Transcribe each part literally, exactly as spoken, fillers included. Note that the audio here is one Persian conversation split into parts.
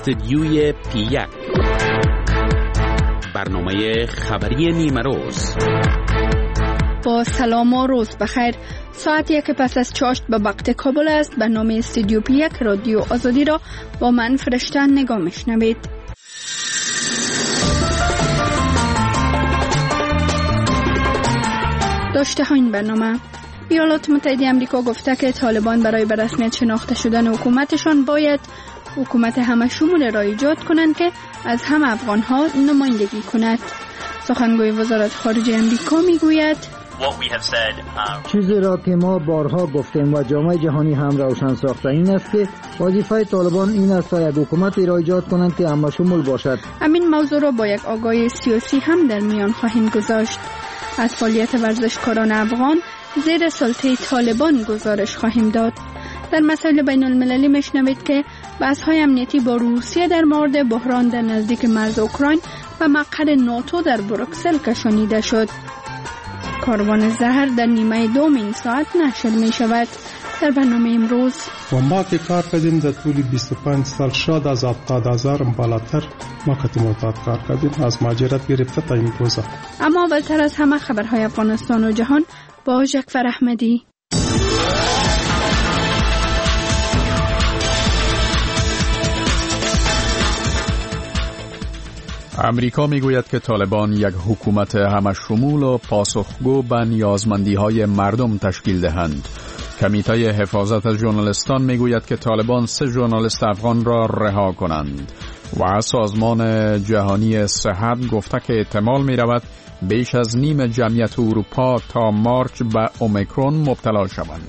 استدیوی پی یک، برنامه خبری نیمه روز. با سلام و روز بخیر. ساعت یک پس از چاشت به وقت کابل است. برنامه استدیو پی یک رادیو آزادی را با من فرشته نگاه میشنوید. داشته ها این برنامه: ایالات متحده آمریکا گفته که طالبان برای به رسمیت شناخته شدن حکومتشان باید حکومت همه شمول را ایجاد کنند که از همه افغان‌ها نمایندگی کند. سخنگوی وزارت خارجه آمریکا میگوید چیزی را که ما بارها گفتیم و جامعه جهانی هم روشن ساخته این است که وظیفه طالبان این است تا یک حکومتی را ایجاد کنند که همه شمول باشد. همین موضوع را با یک آگاهی سیاسی هم در میان خواهیم گذاشت. از فعالیت ورزشکاران افغان زیر سلطه طالبان گزارش خواهیم داد. در مسائل بین المللی میشنوید که بحث‌های امنیتی با روسیه در مورد بحران در نزدیک مرز اوکراین و مقر ناتو در بروکسل کشانیده شد. کاروان زهر در نیمه دوم این ساعت نشر می شود. در برنامه امروز و ما که کار کردیم در طول بیست و پنج سال شاید از هفتاد هزار بالاتر ما که معتاد کار کردیم از مهاجرت گرفته تا این روزا. اما اولتر از همه خبرهای افغانستان و جهان با جعفر احمدی. امریکا میگوید که طالبان یک حکومت همه شمول و پاسخگو به نیازمندی‌های مردم تشکیل دهند. کمیته حفاظت از ژورنالیستان میگوید که طالبان سه ژورنالیست افغان را رها کنند و سازمان جهانی صحت گفته که احتمال می‌رود بیش از نیم جمعیت اروپا تا مارچ به اومیکرون مبتلا شوند.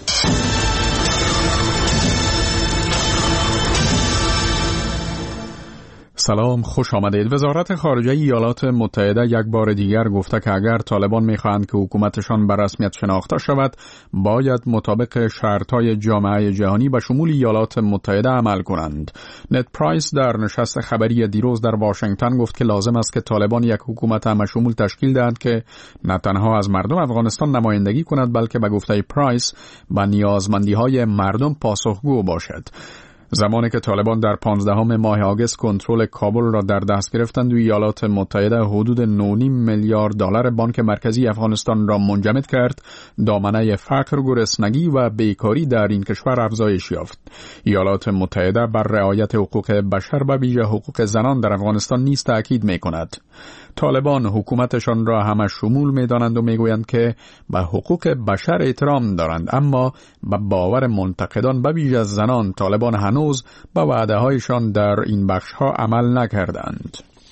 سلام، خوش آمدید. وزارت خارجه ایالات متحده یک بار دیگر گفته که اگر طالبان می‌خواهند که حکومتشان به رسمیت شناخته شود، باید مطابق شرط‌های جامعه جهانی به شمول ایالات متحده عمل کنند. نت پرایس در نشست خبری دیروز در واشنگتن گفت که لازم است که طالبان یک حکومت همه شمول تشکیل دهند که نه تنها از مردم افغانستان نمایندگی کند، بلکه به گفته پرایس به نیازمندی‌های مردم پاسخگو باشد. زمانی که طالبان در پانزدهم ماه آگوست کنترل کابل را در دست گرفتند و ایالات متحده حدود نه و نیم میلیارد دلار بانک مرکزی افغانستان را منجمد کرد، دامنه فقر، گرسنگی و بیکاری در این کشور افزایش یافت. ایالات متحده بر رعایت حقوق بشر و ویژه حقوق زنان در افغانستان نیز تاکید می‌کند. طالبان حکومتشان را همه شمول می‌دانند و می‌گویند که به حقوق بشر احترام دارند، اما به باور منتقدان به ویژه زنان طالبان هنوز به وعده‌هایشان در این بخش‌ها عمل نکردند.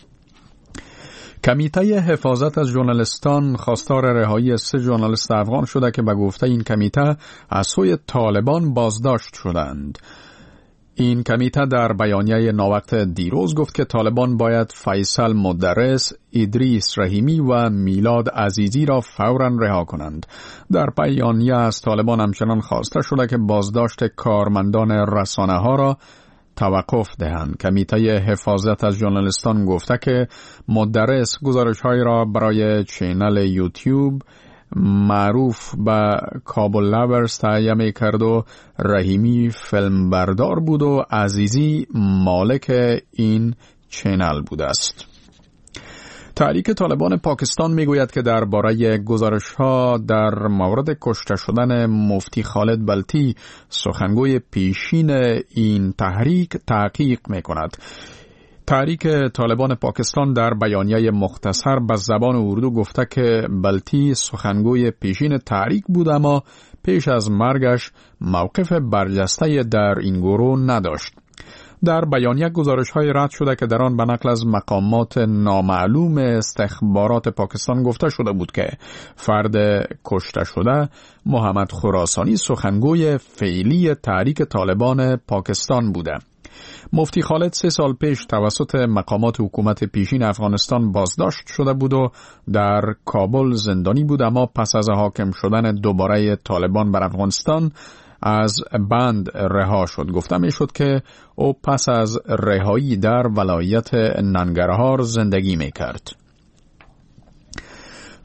کمیته حفاظت از ژورنالیستان خواستار رهایی سه ژورنالیست افغان شده که به گفته این کمیته از سوی طالبان بازداشت شدند. این کمیته در بیانیه ناوقت دیروز گفت که طالبان باید فیصل مدرس، ادریس رحیمی و میلاد عزیزی را فوراً رها کنند. در بیانیه از طالبان همچنان خواسته شده که بازداشت کارمندان رسانه ها را توقف دهند. کمیته حفاظت از ژورنالیستان گفته که مدرس گزارش‌های را برای چینل یوتیوب معروف به کابل لورز تهیه می کرد و رحیمی فیلمبردار بود و عزیزی مالک این چینل بود است. تحریک طالبان پاکستان می گوید که درباره گزارش‌ها در مورد کشته شدن مفتی خالد بلتی سخنگوی پیشین این تحریک تحقیق می کند. تحریک طالبان پاکستان در بیانیه مختصر به زبان اردو گفته که بلتی سخنگوی پیشین تحریک بود، اما پیش از مرگش موقف برجسته در این گروه نداشت. در بیانیه گزارش‌های رد شده که در آن به نقل از مقامات نامعلوم استخبارات پاکستان گفته شده بود که فرد کشته شده محمد خراسانی سخنگوی فعلی تحریک طالبان پاکستان بوده. مفتی خالد سه سال پیش توسط مقامات حکومت پیشین افغانستان بازداشت شده بود و در کابل زندانی بود، اما پس از حاکم شدن دوباره طالبان بر افغانستان از بند رها شد. گفته می شد که او پس از رهایی در ولایت ننگرهار زندگی می کرد.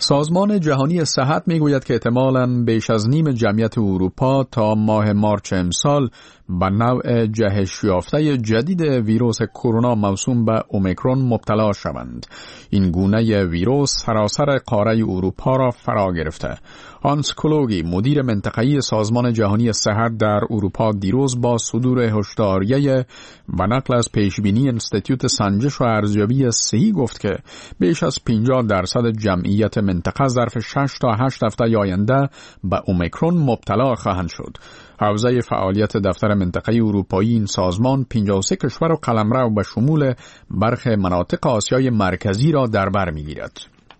سازمان جهانی صحت میگوید که احتمالاً بیش از نیم جمعیت اروپا تا ماه مارچ امسال به نوع جهش یافته جدید ویروس کرونا موسوم به اومیکرون مبتلا شوند. این گونه ویروس سراسر قاره اروپا را فرا گرفته. هانس کلوگی مدیر منطقه‌ای سازمان جهانی صحت در اروپا دیروز با صدور هشداریه و نقل از پیشبینی انستیتوت سنجش و ارزیابی صحی گفت که بیش از پنجاه درصد جمعیت منطقه ظرف شش تا هشت هفته آینده به اومیکرون مبتلا خواهند شد. حوزه فعالیت دفتر منطقه اروپایی این سازمان پنجاه و سه کشور و قلمرو به شمول برخی مناطق آسیای مرکزی را در بر می‌گیرد.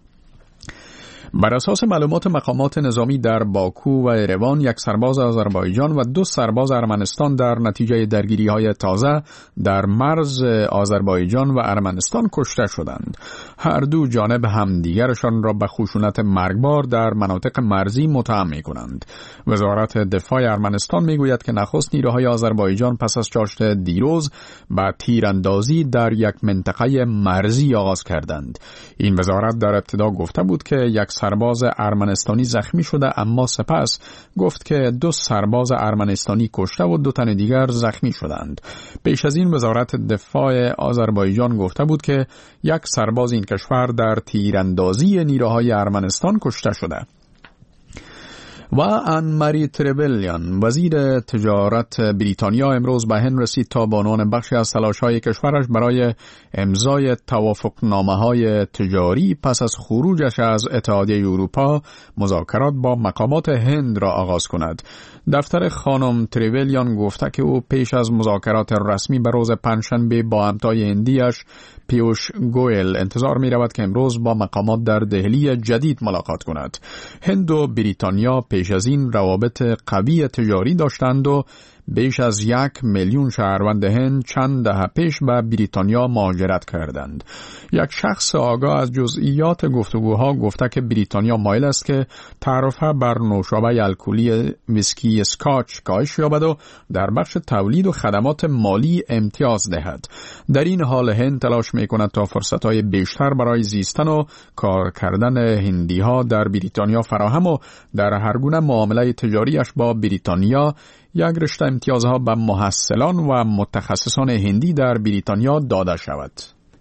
بر اساس معلومات مقامات نظامی در باکو و اروان، یک سرباز آذربایجان و دو سرباز ارمنستان در نتیجه درگیری‌های تازه در مرز آذربایجان و ارمنستان کشته شدند. هر دو جانب همدیگرشان را به خشونت مرگبار در مناطق مرزی متهم می‌کنند. وزارت دفاع ارمنستان می‌گوید که نخست نیروهای آذربایجان پس از چاشت دیروز با تیراندازی در یک منطقه مرزی آغاز کردند. این وزارت در ابتدا گفته بود که یک سرباز ارمنستانی زخمی شده، اما سپس گفت که دو سرباز ارمنستانی کشته و دو تن دیگر زخمی شدند. پیش از این وزارت دفاع آذربایجان گفته بود که یک سرباز این کشور در تیراندازی نیروهای ارمنستان کشته شده. و آن ماری تریولیان وزیر تجارت بریتانیا امروز به هند رسید تا به عنوان بخشی از تلاش‌های کشورش برای امضای توافقنامه‌های تجاری پس از خروجش از اتحادیه اروپا مذاکرات با مقامات هند را آغاز کند. دفتر خانم تریولیان گفته که او پیش از مذاکرات رسمی به روز پنجشنبه با همتای هندیش پیوش گوئل انتظار می رود که امروز با مقامات در دهلی جدید ملاقات کند. هند و بریتانیا پیش از این روابط قوی تجاری داشتند و بیش از یک میلیون شهروند هند چند دهه پیش به بریتانیا مهاجرت کردند. یک شخص آگاه از جزئیات گفتگوها گفته که بریتانیا مایل است که تعرفه بر نوشابه الکلی ویسکی اسکاچ کاهش یابد و در بخش تولید و خدمات مالی امتیاز دهد. در این حال هند تلاش می‌کند تا فرصت‌های بیشتر برای زیستن و کار کردن هندی‌ها در بریتانیا فراهم و در هر گونه معامله تجاریش با بریتانیا یک رشته امتیازها به محصلان و متخصصان هندی در بریتانیا داده شود.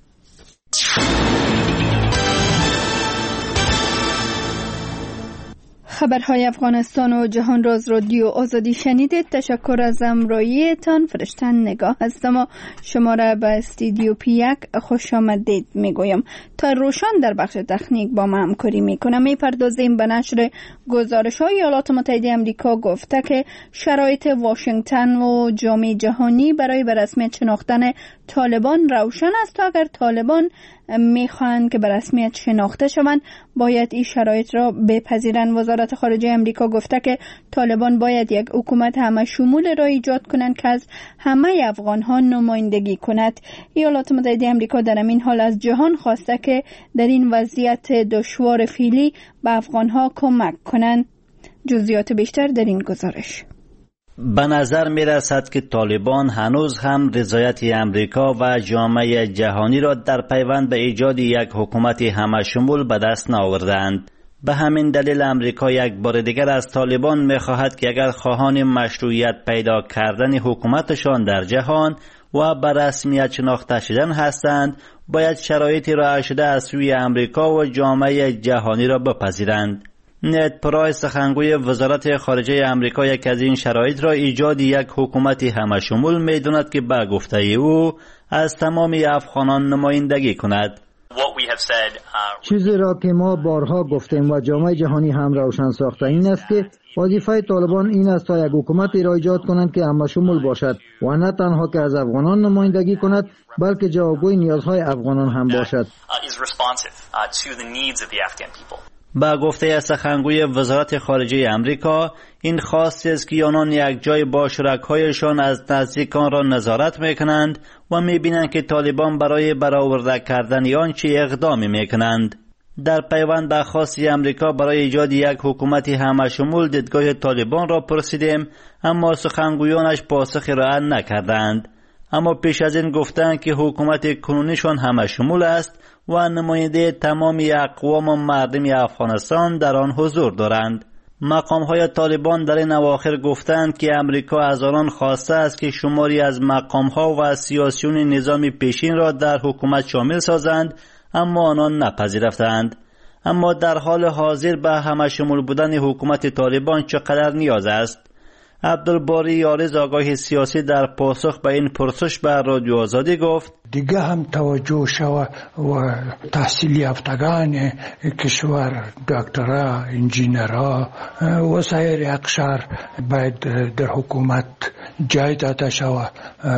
خبرهای افغانستان و جهان راز رادیو آزادی شنیدید. تشکر از همراهیتان. فرشتن نگاه هستم و شما را به استودیو پی یک خوش آمدید میگویم. تا روشن در بخش تکنیک با ما همکاری میکنم. میپردازیم به نشر گزارش‌های ایالات متحده آمریکا گفته که شرایط واشنگتن و جامعه جهانی برای به رسمیت شناختن طالبان روشن است. تا اگر طالبان میخواهند که به رسمیت شناخته شوند باید این شرایط را بپذیرند. وزارت خارجه آمریکا گفته که طالبان باید یک حکومت همه شمول را ایجاد کنند که از همه افغان‌ها نمایندگی کند. ایالات متحده آمریکا در این حال از جهان خواسته که در این وضعیت دشوار فعلی به افغان‌ها کمک کنند. جزئیات بیشتر در این گزارش. به نظر می رسد که طالبان هنوز هم رضایت امریکا و جامعه جهانی را در پیوند به ایجاد یک حکومت همه‌شمول به دست نآوردند. به همین دلیل امریکا یک بار دیگر از طالبان می خواهد که اگر خواهان مشروعیت پیدا کردن حکومتشان در جهان و به رسمیت شناخته شدن هستند باید شرایطی رعایت شده از سوی امریکا و جامعه جهانی را بپذیرند. نت پرایس سخنگوی وزارت خارجه آمریکا یک از این شرایط را ایجاد یک حکومت همه‌شمول می‌داند که به گفته او از تمام افغانان نمایندگی کند. چیزی را که ما بارها گفتیم و جامعه جهانی هم روشن ساخته این است که وظیفه طالبان این است تا یک حکومت را ایجاد کنند که همه‌شمول باشد و نه تنها که از افغانان نمایندگی کند بلکه جوابگوی نیازهای افغانان هم باشد. با گفته سخنگوی وزارت خارجه آمریکا این خواست است که آنان یک جای با شرکایشان از نزدیک آن را نظارت میکنند و میبینند که طالبان برای برآورده کردن آن چه اقدامی میکنند. در پیوند به خواست آمریکا برای ایجاد یک حکومت همه‌شمول دیدگاه طالبان را پرسیدیم، اما سخنگویانش پاسخی را نکردند. اما پیش از این گفتند که حکومت کنونیشان همه‌شمول است و نماینده تمام اقوام و مردم افغانستان در آن حضور دارند. مقام‌های طالبان در این اواخر گفتند که امریکا از آنان خواسته است که شماری از مقام‌ها و سیاسیون نظام پیشین را در حکومت شامل سازند، اما آنان نپذیرفتند. اما در حال حاضر به همه شمول بودن حکومت طالبان چقدر نیاز است؟ عبدالباری یارز آگاه سیاسی در پاسخ به این پرسش به رادیو آزادی گفت: دیگه هم توجه شود و تحصیل یافتگان کشور، دکترها، انجینرها و سایر اقشار باید در حکومت جای داده شود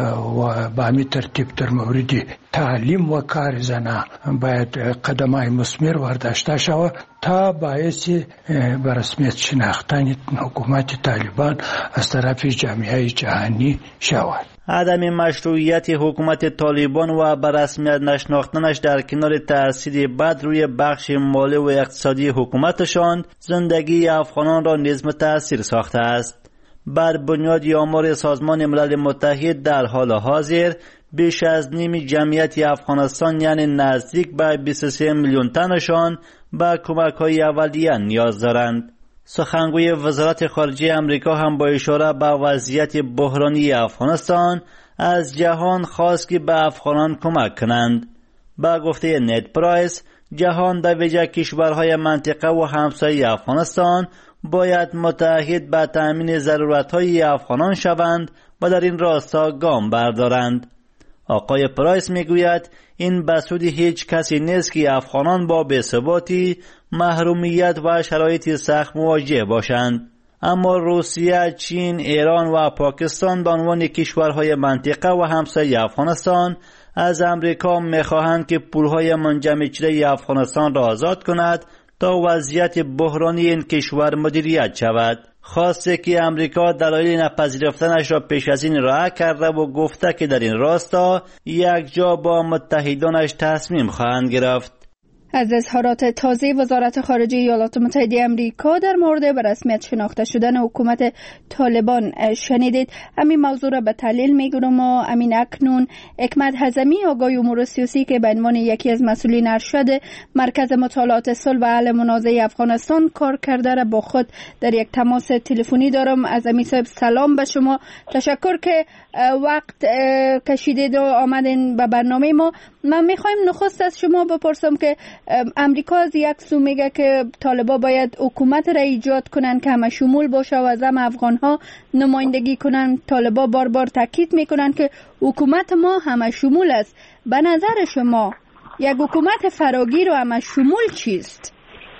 و به همین ترتیب در مورد تعلیم و کار زنان باید قدم‌های مثمر برداشته شود تا باعث به رسمیت شناختن حکومت طالبان از طرف جامعه جهانی شود. عدم مشروعیت حکومت طالبان و به رسمیت نشناختنش در کنار تأثیر بد روی بخش مالی و اقتصادی حکومتشان زندگی افغانان را نیز متأثر ساخته است. بر بنیاد آمار سازمان ملل متحد در حال حاضر بیش از نیم جمعیت افغانستان یعنی نزدیک به بیست و سه میلیون تنشان به کمک‌های اولیه نیاز دارند. سخنگوی وزارت خارجه امریکا هم با اشاره به وضعیت بحرانی افغانستان از جهان خواست که به افغانان کمک کنند. با گفته نید پرایس، جهان در ویژه کشورهای منطقه و همسایه افغانستان باید متحد به تأمین ضرورت‌های افغانان شوند و در این راستا گام بردارند. آقای پرایس میگوید این به سود هیچ کسی نیست که افغانان با بی‌ثباتی، محرومیت و شرایط سخت مواجه باشند. اما روسیه، چین، ایران و پاکستان به عنوان کشورهای منطقه و همسایه افغانستان از امریکا میخواهند که پولهای منجمد شده افغانستان را آزاد کند تا وضعیت بحرانی این کشور مدیریت شود. خواسته که امریکا دلایل نپذیرفتنش را پیش از این رها کرده و گفته که در این راستا یک جا با متحدانش تصمیم خواهند گرفت. از اظهارات تازه وزارت خارجه ایالات متحده آمریکا در مورد به رسمیت شناخته شدن حکومت طالبان شنیدید. همین موضوع را به تحلیل میگیرم و امین اکنون حکمت حزمی آگاه امور سیاسی که به عنوان یکی از مسئولین ارشد مرکز مطالعات صلح و حل منازعه افغانستان کار کرده را با خود در یک تماس تلفنی دارم. از امین صاحب سلام به شما، تشکر که وقت کشیدید و آمدین به برنامه ما. من میخوایم نخست از شما بپرسم که امریکا از یک سو میگه که طالبا باید حکومت را ایجاد کنن که همه شمول باشه و از همه افغان ها نمایندگی کنن. طالبا بار بار تاکید میکنن که حکومت ما همه شمول است. به نظر شما یک حکومت فراگیر و همه شمول چیست؟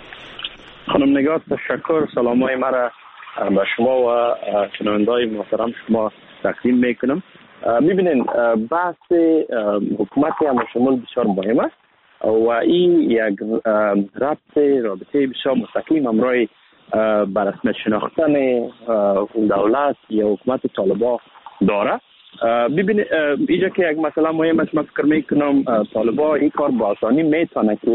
خانم نگار، تشکر. سلامای مرا به شما و شنونده‌های محترم شما تقدیم میکنم. میبینین بحث حکومت همه شمول بسیار مهم است و این یک ربط رابطه بسیار مستقیم همراه به رسمیت شناختن دولت یا حکومت طالبان داره. ببینید اینجا که یک مسئله مهم است، من فکر میکنم طالبان این کار با آسانی میتونه که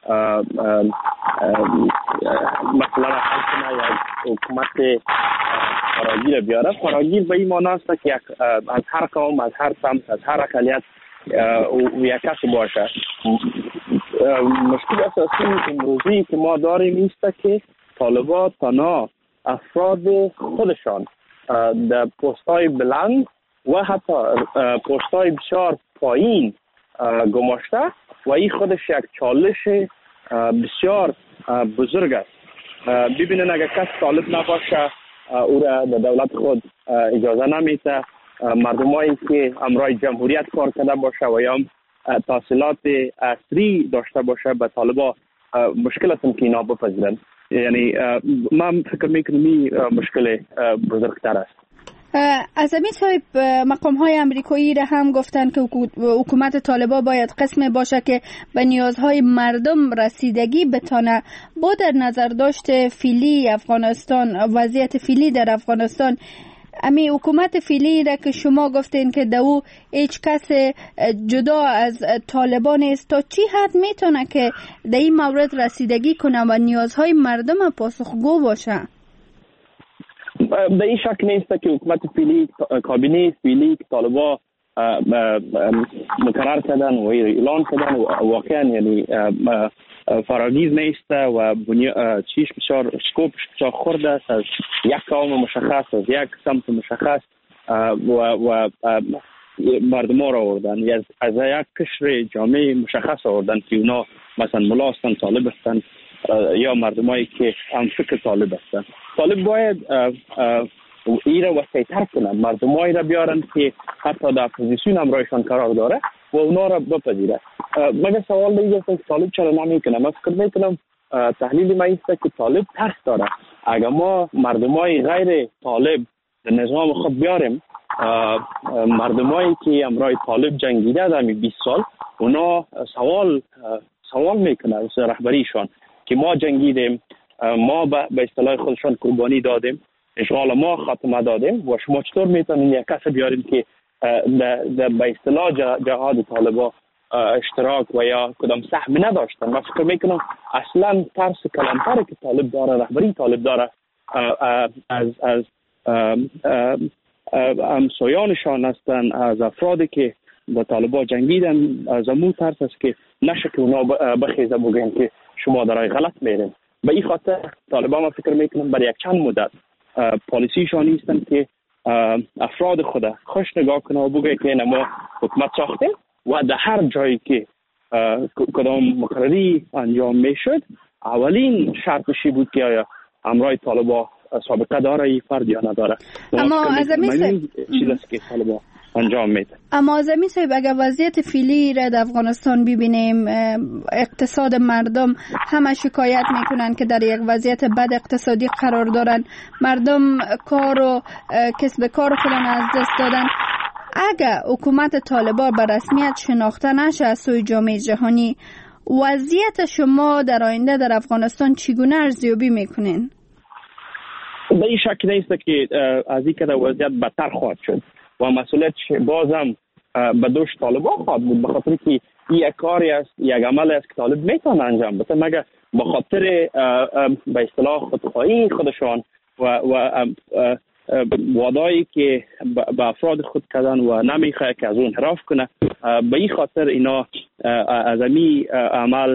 مسئله را حل کنه، یک حکومت فراگیر بیاره. فراگیر به این معنی است که از هر قوم، از هر سمت، از هر اقلیت و یک کسی باشه. مشکل اساسی امروزی که ما داریم است که طالبان تنها افراد خودشان در پست‌های بلند و حتی پست‌های بسیار پایین گماشته و این خودش یک چالش بسیار بزرگ است. ببینید اگر کس طالب نباشه او را در دولت خود اجازه نمیده. مردمایی که همراه جمهوریت کار کرده باشه و یا تحصیلات عصری داشته باشه به طالبان مشکل است که اینا بپذیرند. یعنی من فکر میکنم این مشکل بزرگتر است. از امین صاحب مقام های امریکایی را هم گفتن که حکومت طالبان باید قسم باشه که به نیازهای مردم رسیدگی بتانه. با در نظر داشت فعلی افغانستان، وضعیت فعلی در افغانستان، امی حکومت فعلی را که شما گفتین که دو هیچ کس جدا از طالبان است، تا چی حد میتونه که در این مورد رسیدگی کنه و نیازهای مردم پاسخگو باشه؟ به این شک نیست که حکومت فعلی، کابینه فعلی که طالبان مقرر کردن و اعلان کردن و واقعا یعنی فراگیر نیست و چیش بسیار سکوپش بسیار خورده است از یک قوم مشخص، از یک سمت مشخص و, و مردم را آوردن، از, از یک قشر جامعه مشخص آوردن که اونا مثلا ملا هستن، طالب هستن یا مردمایی که هم فکر طالب هستن. طالب باید این را وسیع‌تر کنن، مردمایی را بیارن که حتی در اپوزیسیون هم رایشان قرار داره و اونا را بپذیره. مگه سوال دیگه است که طالب چرا نمیکنه؟ من فکر میکنم تحلیل ما است که طالب ترس داره. اگر ما مردمای غیر طالب در نظام خود بیاریم، مردمایی که امرای طالب جنگیده در بیست سال، اونا سوال سوال میکنه از رهبریشان که ما جنگیدیم، ما به اصطلاح خودشان قربانی دادیم، اشغال ما خاتمه دادیم و شما چطور میتونین یک کس بیارین که در به اصطلاح جهاد طالبا اشتراک و یا کدام سهم نداشتن؟ من فکر میکنم اصلا ترس کلانتری که طالب داره، رهبری طالب داره از از همسایانشان هستن، از افرادی که با طالبا جنگیدن، از امو ترس است که نشه که اونا بخیزه بگن که شما درای غلط میرین. به این خاطر طالبا ما فکر میکنم برای یک چند مدت پالیسیشان نیستن که افراد خود خوش نگاه کنه و بگه که ما حکومت ساختیم و در هر جایی که کدام مقرری انجام میشد اولین شرطشی بود که آیا امرای طالبا سابقه داره ای فرد یا نداره. اما از امی چیزی که طالبا انجام میده. اما از امی صاحب اگر وضعیت فعلی را در افغانستان ببینیم، اقتصاد مردم همه شکایت میکنن که در یک وضعیت بد اقتصادی قرار دارن، مردم کار و کسب کار خودن از دست دادن. اگر حکومت طالبان به رسمیت شناخته نشه از سوی جامعه جهانی، وضعیت شما در آینده در افغانستان چگونه ارزیابی میکنین؟ به این شک نیست که از این که وضعیت بدتر خواهد شد و مسئولیت بازم به دوش طالبان خواهد بود، به خاطر که این یک کاری است، یک عمل است که طالب میتونه انجام بده، مگر به خاطر به اصطلاح خودخواهی خودشان و و وعده‌ای که به افراد خود کردن و نمیخواد که از اون انحراف کنه، به این خاطر اینا از امی عمل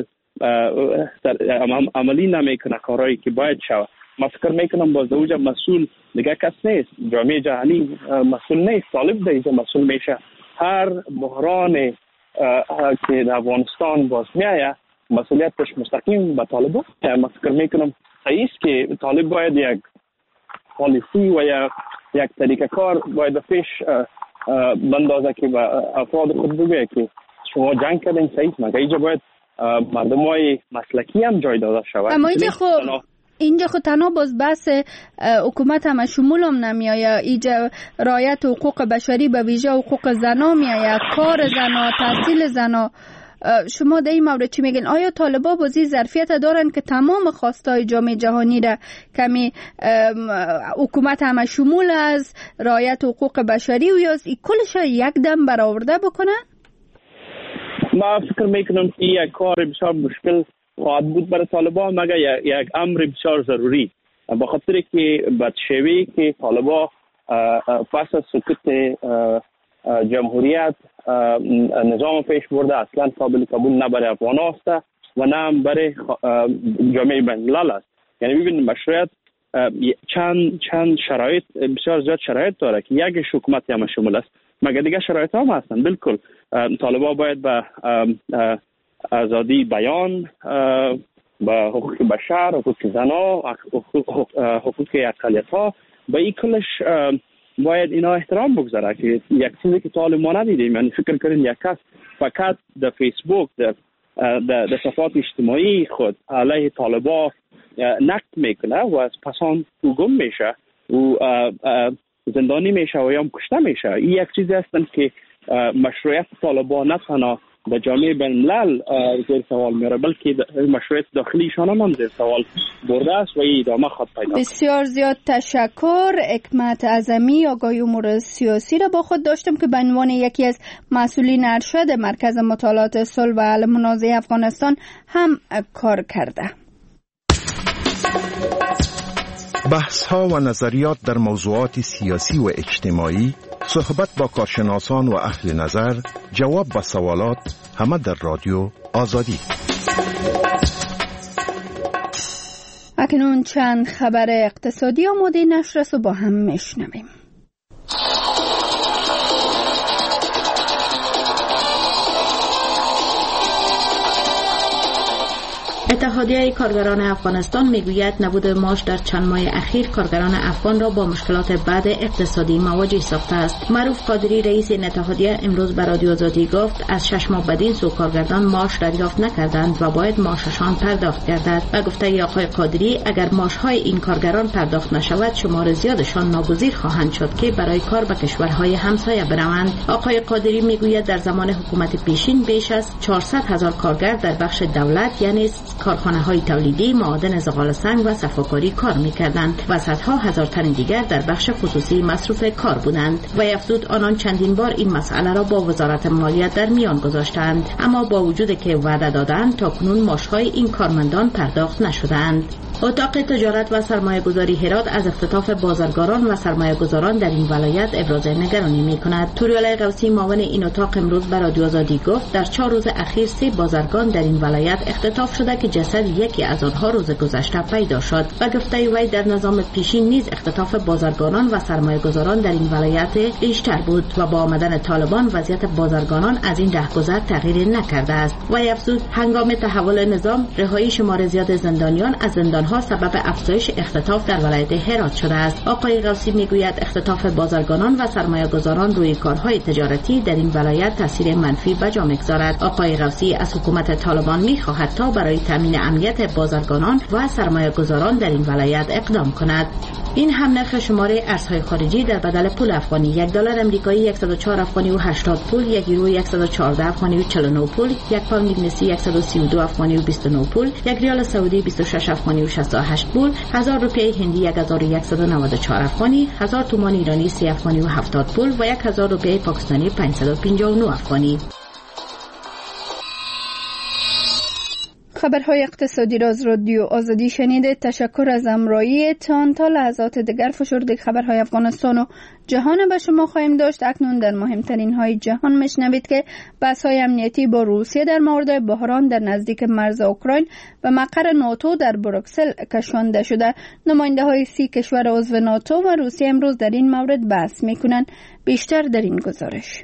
عملی نمیکنه کارهایی که باید شود. من فکر میکنم باز دوجه مسئول دیگه کس نیست، جامعه جهانی مسئول نیست، طالب در اینجا مسئول میشه. هر بحران که در افغانستان باز میایه مسئولیتش مستقیم به طالب است. من فکر میکنم صحیح است که طالب باید یک پالیسی و یا یک طریقه کار باید پیش بندازه که به افراد خود بگه که شما جنگ کردین صحیح، مگه اینجا باید مردمای مسلکی هم جای داده شود. اما اینجا خب اینجا خود تنها باز بحث حکومت همه شمول هم نمیایه، اینجا رعایت حقوق بشری به ویژه حقوق زنا میایه، کار زنا، تحصیل زنا. شما در این مورد چی میگین؟ آیا طالبان بازی ظرفیت دارن که تمام خواستای جامعه جهانی را کمی حکومت همه شمول از رعایت حقوق بشری و یا کلش یک دم برآورده بکنن؟ ما فکر میکنم که یک کار بسیار مشکل خواهد بود برای طالبان، مگر یک امر بسیار ضروری، به خاطر که بدشویی که طالبان پس از سقوط جمهوریت نظام پیش برده اصلا قابل قبول نه برای افغان است و نه برای جامعه بین الملل است. یعنی ببینید مشروعیت چند چند شرایط بسیار زیاد شرایط داره که یکیش حکومت هم شمول است، مگر دیگه شرایط هم هستن. بالکل طالبان باید به آزادی بیان، به حقوق بشر، حقوق زنا، حقوق اقلیت‌ها، به این کلش باید اینا احترام بگذاره که یک چیزی که طالب ما ندیدیم. یعنی فکر کنین یک کس فقط در فیسبوک در در صفحات اجتماعی خود علیه طالبان نقد میکنه و از پسان او گم میشه و زندانی میشه و یا هم کشته میشه. این یک چیزی هستن که مشروعیت طالبان نه تنها به جامعه بین الملل زیر سوال میاره، بلکه مشروعیت داخلیشان هم زیر سوال برده است و این ادامه خواهد پیدا کنه. بسیار زیاد تشکر. حکمت اعظمی، آگاهی امور سیاسی را با خود داشتم که به عنوان یکی از مسئولین ارشد مرکز مطالعات صلح و حل منازعه افغانستان هم کار کرده. بحث‌ها و نظریات در موضوعات سیاسی و اجتماعی، صحبت با کارشناسان و اهل نظر، جواب به سوالات، همه در رادیو آزادی. اکنون چند خبر اقتصادی آماده نشر است و با هم میشنویم. اتحادیه کارگران افغانستان میگوید نبود معاش در چند ماه اخیر کارگران افغان را با مشکلات بعد اقتصادی مواجه ساخته است. معروف قادری رئیس این اتحادیه امروز به رادیو آزادی گفت از شش ماه بعد این سو کارگران معاش دریافت نکردند و باید معاششان پرداخت گردد. و گفته ای آقای قادری اگر معاشهای این کارگران پرداخت نشود شمار زیادشان ناگزیر خواهند شد که برای کار به کشورهای همسایه بروند. آقای قادری میگوید در زمان حکومت پیشین بیش از چهارصد هزار کارگر در بخش دولت یعنی کارخانه‌های تولیدی، معادن زغال سنگ و صفاکاری کار می‌کردند و صدها هزار تن دیگر در بخش خصوصی مصروف کار بودند. و افزود آنان چندین بار این مسئله را با وزارت مالیات در میان گذاشتند، اما با وجود که وعده دادند تاکنون معاش‌های این کارمندان پرداخت نشدند. اتاق تجارت و سرمایه‌گذاری هرات از اختطاف بازرگانان و سرمایه‌گذاران در این ولایت ابراز نگرانی می‌کند. توریالا قوسی معاون این اتاق امروز به رادیو آزادی گفت در چهار روز اخیر سه بازرگان در این ولایت اختطاف شده که جسد یکی از آنها روز گذشته پیدا شد. و گفته وی در نظام پیشین نیز اختطاف بازرگانان و سرمایه‌گذاران در این ولایت بیشتر بود و با آمدن طالبان وضعیت بازرگانان از این رهگذر تغییر نکرده است. و افزود هنگام تحول نظام رهایی شمار زیاد زندانیان از زندان ها سبب افزایش اختطاف در ولایت هرات شده است. آقای قوسی میگوید اختطاف بازرگانان و سرمایه‌گذاران روی کارهای تجارتی در این ولایت تاثیر منفی به جا می‌گذارد. آقای قوسی از حکومت طالبان می‌خواهد تا برای تامین امنیت بازرگانان و سرمایه‌گذاران در این ولایت اقدام کند. این هم نرخ شماره ارزهای خارجی در بدل پول افغانی: یک دلار امریکایی صد و چهار افغانی و هشتاد پول، یک یورو صد و چهارده افغانی و چهل و نه پول، یک پوند انگلیسی صد و سی و دو افغانی و بیست و نه پول، یک ریال سعودی بیست و شش افغانی و شصت و هشت پول، هزار روپیه هندی یک هزار و صد و نود و چهار افغانی، هزار تومان ایرانی سه افغانی و هفتاد پول و یک هزار روپیه پاکستانی پانصد و پنجاه و نه افغانی. خبرهای اقتصادی را از رادیو آزادی شنیده. تشکر از همراهی تان. تا لحظات دیگر فشرده خبرهای افغانستان و جهان به شما خواهیم داشت. اکنون در مهمترین های جهان میشنوید که بحث های امنیتی با روسیه در مورد بحران در نزدیک مرز اوکراین و مقر ناتو در بروکسل کشانده شده. نماینده های سی کشور عضو ناتو و روسیه امروز در این مورد بحث میکنند. بیشتر در این گزارش.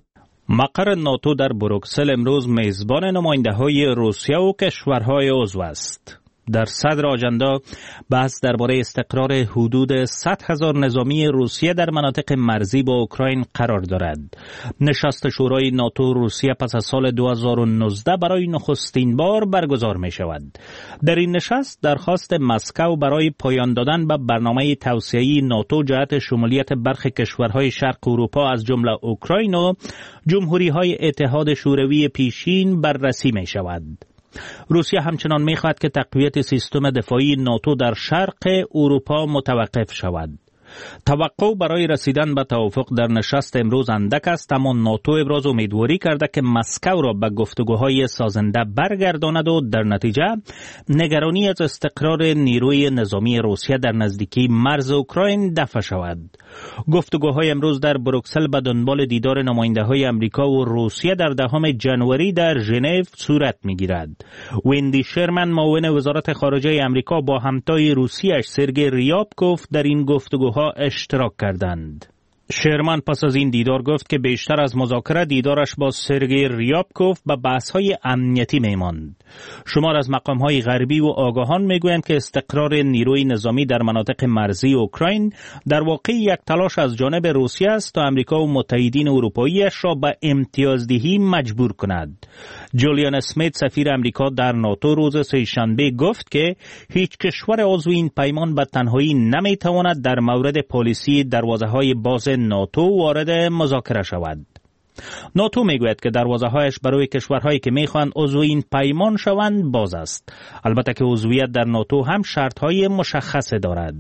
مقر ناتو در بروکسل امروز میزبان نماینده‌های روسیه و کشورهای عضو است. در صدر آژاندا بحث درباره استقرار حدود صد هزار نظامی روسیه در مناطق مرزی با اوکراین قرار دارد. نشست شورای ناتو روسیه پس از سال دو هزار و نوزده برای نخستین بار برگزار می شود. در این نشست درخواست مسکو برای پایان دادن به برنامه توسعه‌ای ناتو جهت شمولیت برخی کشورهای شرق اروپا از جمله اوکراین و جمهوری‌های اتحاد شوروی پیشین بررسی می شود. روسیه همچنان می‌خواهد که تقویت سیستم دفاعی ناتو در شرق اروپا متوقف شود. توقع برای رسیدن به توافق در نشست امروز اندک است، اما ناتو ابراز امیدواری کرده که مسکو را به گفتگوهای سازنده برگرداند و در نتیجه نگرانی از استقرار نیروی نظامی روسیه در نزدیکی مرز اوکراین دفع شود. گفتگوهای امروز در بروکسل به دنبال دیدار نماینده‌های امریکا و روسیه در دهم ژانویه در ژنو صورت می‌گیرد. ویندی شرمن معاون وزارت خارجه امریکا با همتای روسیه‌اش سرگئی ریابکوف در این گفتگوها اشتراک کردند. شرمن پس از این دیدار گفت که بیشتر از مذاکره دیدارش با سرگئی ریابکوف به بحث‌های امنیتی می‌ماند. شمار از مقام‌های غربی و آگاهان می‌گویند که استقرار نیروی نظامی در مناطق مرزی اوکراین در واقع یک تلاش از جانب روسیه است تا امریکا و متحدین اروپایی‌اش را به امتیازدهی مجبور کند. جولیان اسمیت سفیر امریکا در ناتو روز سه‌شنبه گفت که هیچ کشور عضو این پیمان به تنهایی نمی‌تواند در مورد پالیسی دروازه‌های باز ناتو وارد مذاکره شود. ناتو میگوید که دروازه‌هایش برای کشورهایی که میخواهند عضو این پیمان شوند باز است. البته که عضویت در ناتو هم شرط‌های مشخص دارد.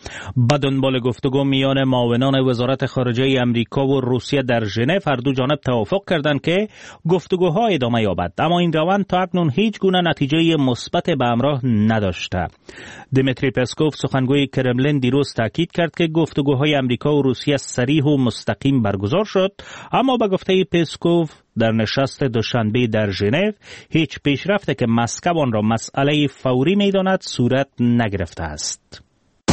به دنبال گفتگو میان معاونان وزارت خارجه امریکا و روسیه در ژنو هر دو جانب توافق کردند که گفتگوها ادامه یابد، اما این روند تا اکنون هیچ گونه نتیجه مثبت به همراه نداشته. دمیتری پسکوف سخنگوی کرملین دیروز تاکید کرد که گفتگوهای امریکا و روسیه صریح و مستقیم برگزار شد، اما به گفته پسکوف در نشست دوشنبه در ژنو هیچ پیشرفتی که مسکو آن را مسئله فوری می‌داند صورت نگرفته است.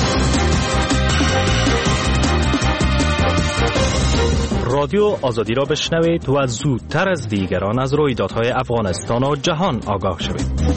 رادیو آزادی را بشنوید و زودتر از دیگران از رویدادهای افغانستان و جهان آگاه شوید.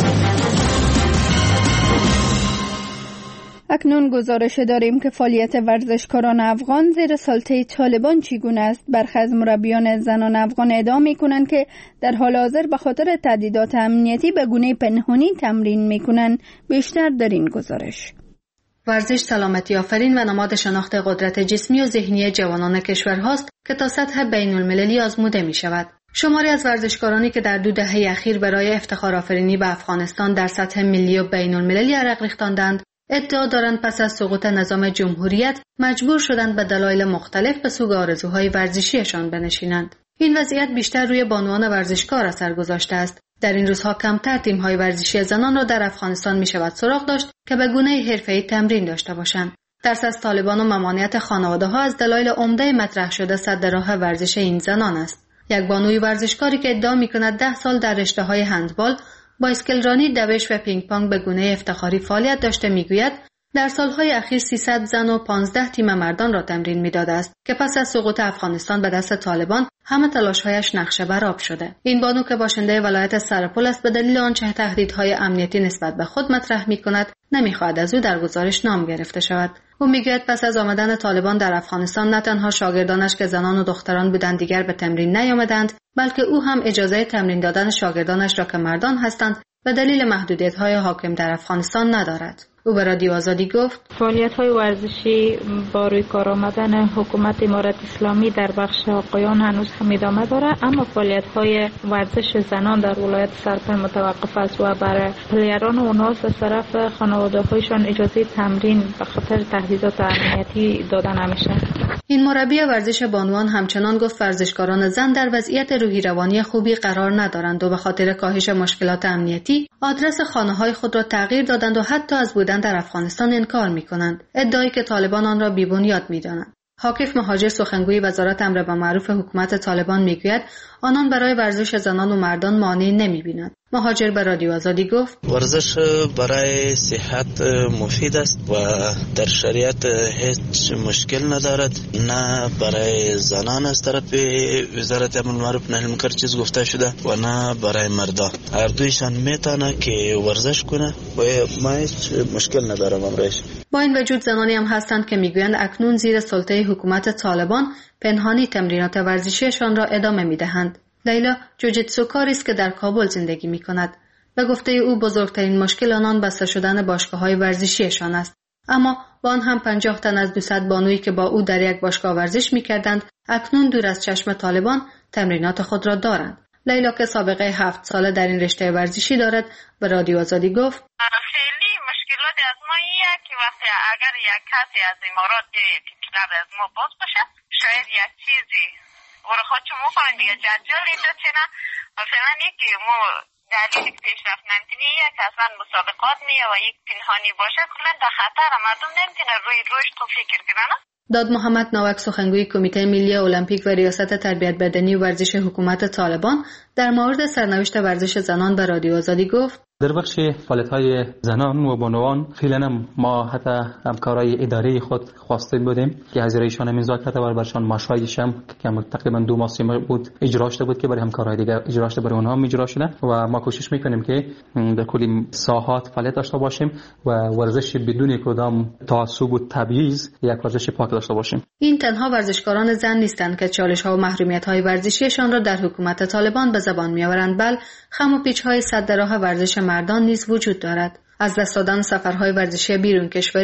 اکنون گزارش داریم که فعالیت ورزشکاران افغان زیر سلطه طالبان چگونه است. برخی از مربیان زنان افغان ادعا می‌کنند که در حال حاضر به خاطر تهدیدات امنیتی به گونه پنهانی تمرین می‌کنند. بیشتر در این گزارش. ورزش سلامتی آفرین و نماد شناخت قدرت جسمی و ذهنی جوانان کشور هاست که تا سطح بین المللی آزموده می شود. شماری از ورزشکارانی که در دو دهه اخیر برای افتخار آفرینی به افغانستان در سطح ملی و بین المللی عرق ریختاندند، ادعا دارند پس از سقوط نظام جمهوریت مجبور شدند به دلایل مختلف به سوگ آرزوهای ورزشیشان بنشینند. این وضعیت بیشتر روی بانوان ورزشکار اثر گذاشته است. در این روزها کمتر تیم‌های ورزشی زنان را در افغانستان می‌شود سراغ داشت که به گونه حرفه‌ای تمرین داشته باشند. ترس از طالبان و ممانعت خانواده‌ها از دلایل عمده مطرح شده سد راه ورزش این زنان است. یک بانوی ورزشکاری که ادعا می‌کند ده سال در رشته‌های هندبال، بایسکلرانی، دوش و پینگ پونگ به گونه افتخاری فعالیت داشته می‌گوید در سالهای اخیر سیصد زن و پانزده تیم مردان را تمرین می‌داده است که پس از سقوط افغانستان به دست طالبان همه تلاش‌هایش نقشه بر آب شده. این بانو که باشنده ولایت سرپل است به دلیل آنچه تهدیدهای امنیتی نسبت به خود مطرح می‌کند نمی‌خواهد از او در گزارش نام گرفته شود. او می‌گوید پس از آمدن طالبان در افغانستان نه تنها شاگردانش که زنان و دختران بودند دیگر به تمرین نیامدند، بلکه او هم اجازه تمرین دادن شاگردانش را که مردان هستند به دلیل محدودیت‌های حاکم در افغانستان ندارد. او به رادیو آزادی گفت فعالیت‌های ورزشی با روی کار آمدن حکومت امارت اسلامی در بخش آقایان هنوز هم ادامه داره، اما فعالیت‌های ورزش زنان در ولایت سرپل متوقف است و برای پلیران اونها از طرف خانواده‌هایشان اجازه تمرین به خاطر تهدیدات امنیتی داده نمیشه. این مربی ورزش بانوان همچنان گفت ورزشکاران زن در وضعیت روحی روانی خوبی قرار ندارند و به خاطر کاهش مشکلات امنیتی آدرس خانه‌های خود را تغییر دادند و حتی از بودن در افغانستان انکار می‌کنند، ادعایی که طالبان آن را بی‌بنیاد می‌دانند. حاکف مهاجر سخنگوی وزارت امر بالمعروف حکومت طالبان میگوید آنان برای ورزش زنان و مردان مانعی نمی‌بینند. مهاجر به رادیو آزادی گفت ورزش برای صحت مفید است و در شریعت هیچ مشکل ندارد، نه برای زنان از طرف وزارت امر بالمعروف نهی المنکر چیز گفته شده و نه برای مردان. هر دویشان میتونه که ورزش کنه و ما هیچ مشکل ندارم امرش. با این وجود زنانی هم هستند که میگویند اکنون زیر سلطه حکومت طالبان پنهانی تمرینات ورزشیشان را ادامه میدهند. لیلا جوجیتسو کاری است که در کابل زندگی می کند. به گفته او بزرگترین مشکل آنان بسته شدن باشگاه‌های ورزشیشان است. اما با آن هم پنجاه تن از دویست بانویی که با او در یک باشگاه ورزش می کردند اکنون دور از چشم طالبان تمرینات خود را دارند. لیلا که سابقه هفت ساله در این رشته ورزشی دارد به رادیو آزادی گفت خیلی مشکلات از ما ایه که وقتی اگر یک کسی از امارات تیکلر از ما باز باشه شاید یک چیزی ورا خودشو مفهمن دیگه جدجال اینجا چنه مثلا یکی مو دلیلی که پیشرفت نمتینیه که اصلا مسابقات میه و یک پنهانی باشه کلن در خطر مردم نمتینه روی روش تو فکر کنه. داد محمد ناوک سخنگوی کمیته ملی المپیک و ریاست تربیت بدنی و ورزش حکومت طالبان در مورد سرنوشت ورزش زنان به رادیو آزادی گفت در بخش فعالیت‌های زنان و بانوان فعلا ما حتی همکارای اداری خود خواسته بودیم که حاضر ایشان امضا کرده و برشان مشروعیش هم که تقریبا دو ماه سه ماه بود اجرا شده بود که برای همکارای دیگه اجرا شده برای اونها هم اجرا شده و ما کوشش میکنیم که در کلی ساحات فعالیت داشته باشیم و ورزش بدون کدام تعصب و تبعیض یک ورزش پاک داشته باشیم. این تنها ورزشکاران زن نیستند که چالش‌ها و محرومیت‌های ورزشیشان را در حکومت طالبان به زبان می‌آورند، بل خم و پیچ‌های سد راه ورزش مردان نیز وجود دارد. از دست دادن سفرهای ورزشی بیرون کشوری،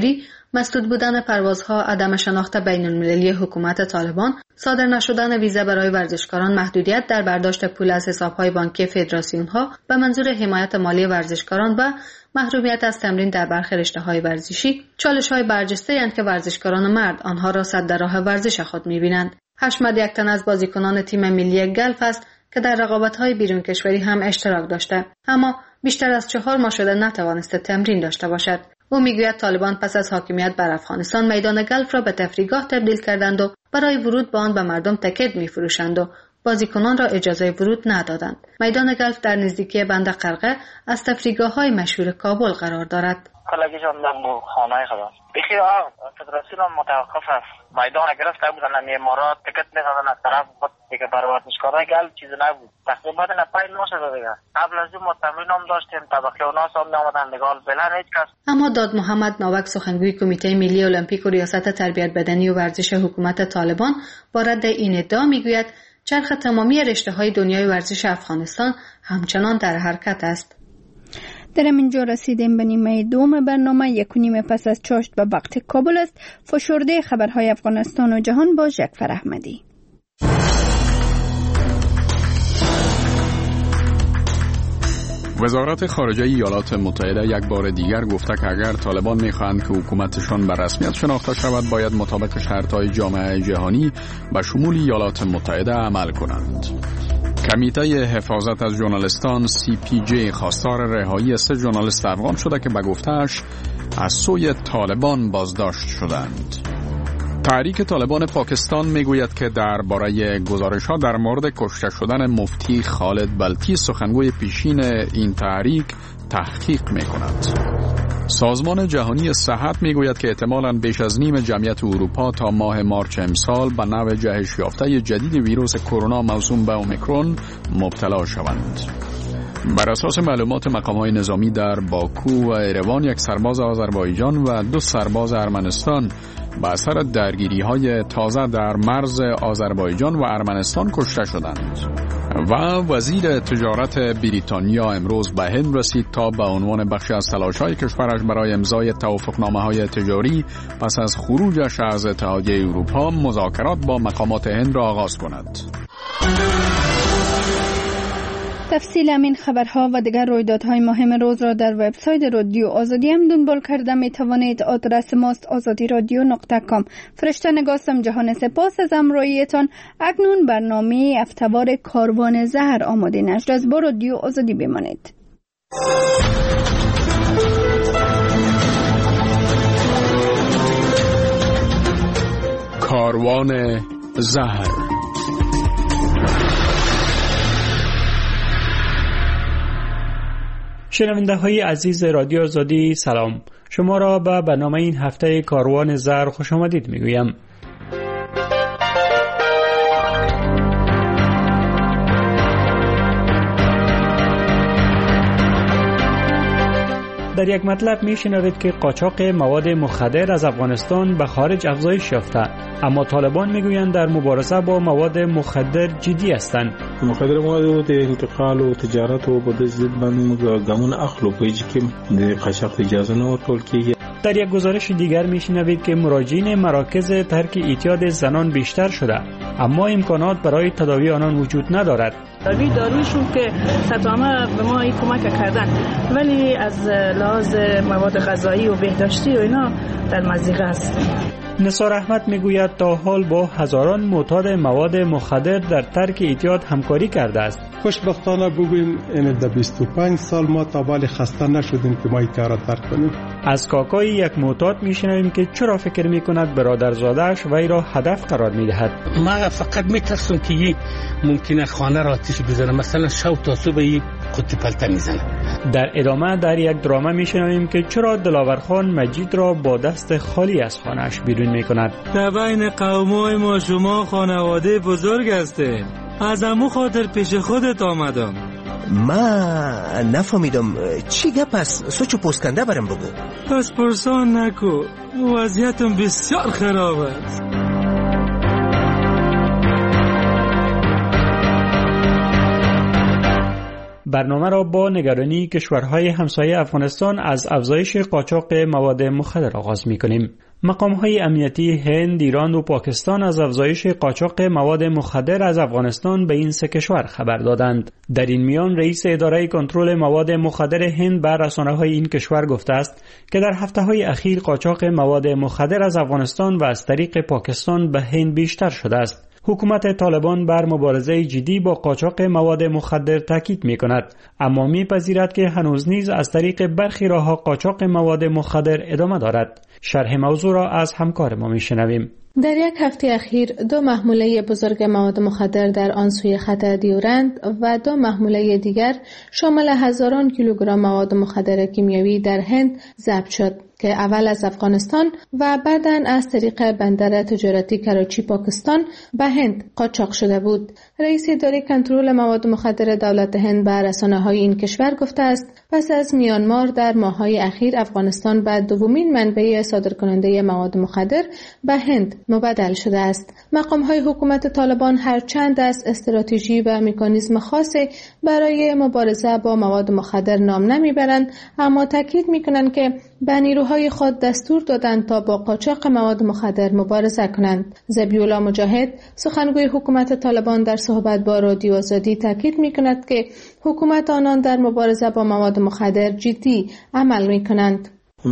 مسدود بودن پروازها، عدم شناخت بین المللی حکومت طالبان، صادر نشدن ویزا برای ورزشکاران، محدودیت در برداشت پول از حسابهای بانکی فدراسیون‌ها به منظور حمایت مالی ورزشکاران و محرومیت از تمرین در برخی رشته‌های ورزشی، چالش‌های برجسته‌اند که ورزشکاران مرد آنها را صد در راه ورزش خود می‌بینند. حشمت یک تن از بازیکنان تیم ملی گلف است که در رقابت‌های بیرون کشوری هم اشتراک داشته، اما بیشتر از چهار ماه شده نتوانسته تمرین داشته باشد. او میگوید طالبان پس از حاکمیت بر افغانستان میدان گلف را به تفریحگاه تبدیل کردند و برای ورود به آن به مردم تکت می‌فروشند و بازیکنان را اجازه ورود ندادند. میدان گلف در نزدیکی بند قرقه از تفریحگاه‌های مشهور کابل قرار دارد. کلاگی جان دم خانه خدا بخیر فدراسیون متوقف است. میدان گرفته بودن امارات تکت می‌دادن از طرف بود دیگه برای ورزشکارای گلف چیزی نبود. تقریبا نپای نشده دیگه. قبل از این ما تمرین هم داشتیم، طبقه و ناس هم نمودن نگال بلن هیچ کس. اما داد محمد ناوک سخنگوی کمیته ملی المپیک و ریاست تربیت بدنی و ورزش حکومت طالبان با رد این ادعا میگوید چرخ تمامی رشته‌های دنیای ورزش افغانستان همچنان در حرکت است. در اینجا رسیدیم به نیمه دوم برنامه. یک و نیم پس از چاشت به وقت کابل است. فشرده خبرهای افغانستان و جهان با جعفر احمدی. وزارت خارجه ایالات متحده یک بار دیگر گفته که اگر طالبان می‌خواهند که حکومتشان به رسمیت شناخته شود، باید مطابق شرط‌های جامعه جهانی به شمول ایالات متحده عمل کنند. کمیته حفاظت از ژورنالیستان سی پی جی خواستار رهایی سه ژورنالیست افغان شده که به گفته‌اش از سوی طالبان بازداشت شدند. تحریک طالبان پاکستان میگوید که درباره گزارش‌ها در مورد کشته شدن مفتی خالد بلتی سخنگوی پیشین این تحریک تحقیق می‌کند. سازمان جهانی صحت میگوید که احتمالاً بیش از نیم جمعیت اروپا تا ماه مارچ امسال به نوع جهش یافته جدید ویروس کرونا موسوم به اومیکرون مبتلا شوند. بر اساس معلومات مقام‌های نظامی در باکو و ایروان، یک سرباز آذربایجان و دو سرباز ارمنستان به اثر درگیری‌های تازه در مرز آذربایجان و ارمنستان کشته شدند. و وزیر تجارت بریتانیا امروز به هند رسید تا به عنوان بخشی از تلاش‌های کشورش برای امضای توافقنامه‌های تجاری پس از خروجش از اتحادیه اروپا مذاکرات با مقامات هند را آغاز کند. تفصیل همین خبرها و دیگر رویدادهای مهم روز را در وبسایت رادیو آزادی هم دنبال کرده می توانید. آدرس ماست آزادی رادیو نقطه کام. فرشته نگاستم جهان سپاس از همراهیتان. اکنون برنامه افتوار کاروان زهر آماده نشد. از با رادیو آزادی بمانید. کاروان زهر. شنونده های عزیز رادیو آزادی سلام، شما را به برنامه این هفته کاروان زهر خوش آمدید میگویم. در یک مطلب میشنوید که قاچاق مواد مخدر از افغانستان به خارج افزایش یافته، اما طالبان میگویند در مبارزه با مواد مخدر جدی هستند. مخدر مواد انتقال و تجارت و بده ضد باندې ګامونه اخلو په چې د قاچاق اجازه نه ورکول کیږي. در یک گزارش دیگر میشنوید که مراجعین مراکز ترک اعتیاد زنان بیشتر شده، اما امکانات برای تداوی آنان وجود ندارد. تداوی دارویشون که ستامه به ما این کمک کردن، ولی از لحاظ مواد غذایی و بهداشتی و اینا در مضیقه هستیم. نثار احمد میگوید تا حال با هزاران معتاد مواد مخدر در ترک اعتیاد همکاری کرده است. خوشبختانه بگوییم این در بیست و پنج سال ما تا بالی خسته نشدیم که ما این کار را ترک کنیم. از کاکای یک معتاد میشنویم که چرا فکر میکند برادرزاده‌اش وی را هدف قرار میدهد. ما فقط میترسم که ممکنه خانه را آتش بزنه، مثلا شب تا صبح قطی پلته میزنه. در ادامه در یک دراما میشنویم که چرا دلاورخان مجید را با دست خالی از خانه‌اش بیرون میکند. در بین قومای ما شما خانواده بزرگ هسته، از امو خاطر پیش خودت آمدم. ما نفهمیدم چی گپ است، سوچو پوسکنده برم بگو. پس پرسان نکو، وضعیتم بسیار خراب است. برنامه را با نگرانی کشورهای همسایه افغانستان از افزایش قاچاق مواد مخدر آغاز می‌کنیم. مقام‌های امنیتی هند، ایران و پاکستان از افزایش قاچاق مواد مخدر از افغانستان به این سه کشور خبر دادند. در این میان رئیس اداره کنترل مواد مخدر هند به رسانه‌های این کشور گفته است که در هفته‌های اخیر قاچاق مواد مخدر از افغانستان و از طریق پاکستان به هند بیشتر شده است. حکومت طالبان بر مبارزه جدی با قاچاق مواد مخدر تاکید می‌کند، اما می‌پذیرد که هنوز نیز از طریق برخی راه‌ها قاچاق مواد مخدر ادامه دارد. شرح موضوع را از همکار ما می‌شنویم. در یک هفته اخیر دو محموله بزرگ مواد مخدر در آن سوی خط دیورند و دو محموله دیگر شامل هزاران کیلوگرم مواد مخدر کیمیایی در هند ضبط شد که اول از افغانستان و بعداً از طریق بندر تجارتی کراچی پاکستان به هند قاچاق شده بود. رئیس اداره کنترل مواد مخدر دولت هند به رسانه‌های این کشور گفته است پس از میانمار در ماه‌های اخیر افغانستان به دومین منبع صادرکننده مواد مخدر به هند مبدل شده است. مقام‌های حکومت طالبان هر چند از استراتژی و مکانیزم خاصی برای مبارزه با مواد مخدر نام نمیبرند، اما تاکید می‌کنند که به نیروهای خود دستور دادند تا با قاچاق مواد مخدر مبارزه کنند. ذبیح‌الله مجاهد سخنگوی حکومت طالبان در صحبت با رادیو آزادی تاکید می‌کند که حکومت آنان در مبارزه با مواد مخدر جدی عمل می‌کنند.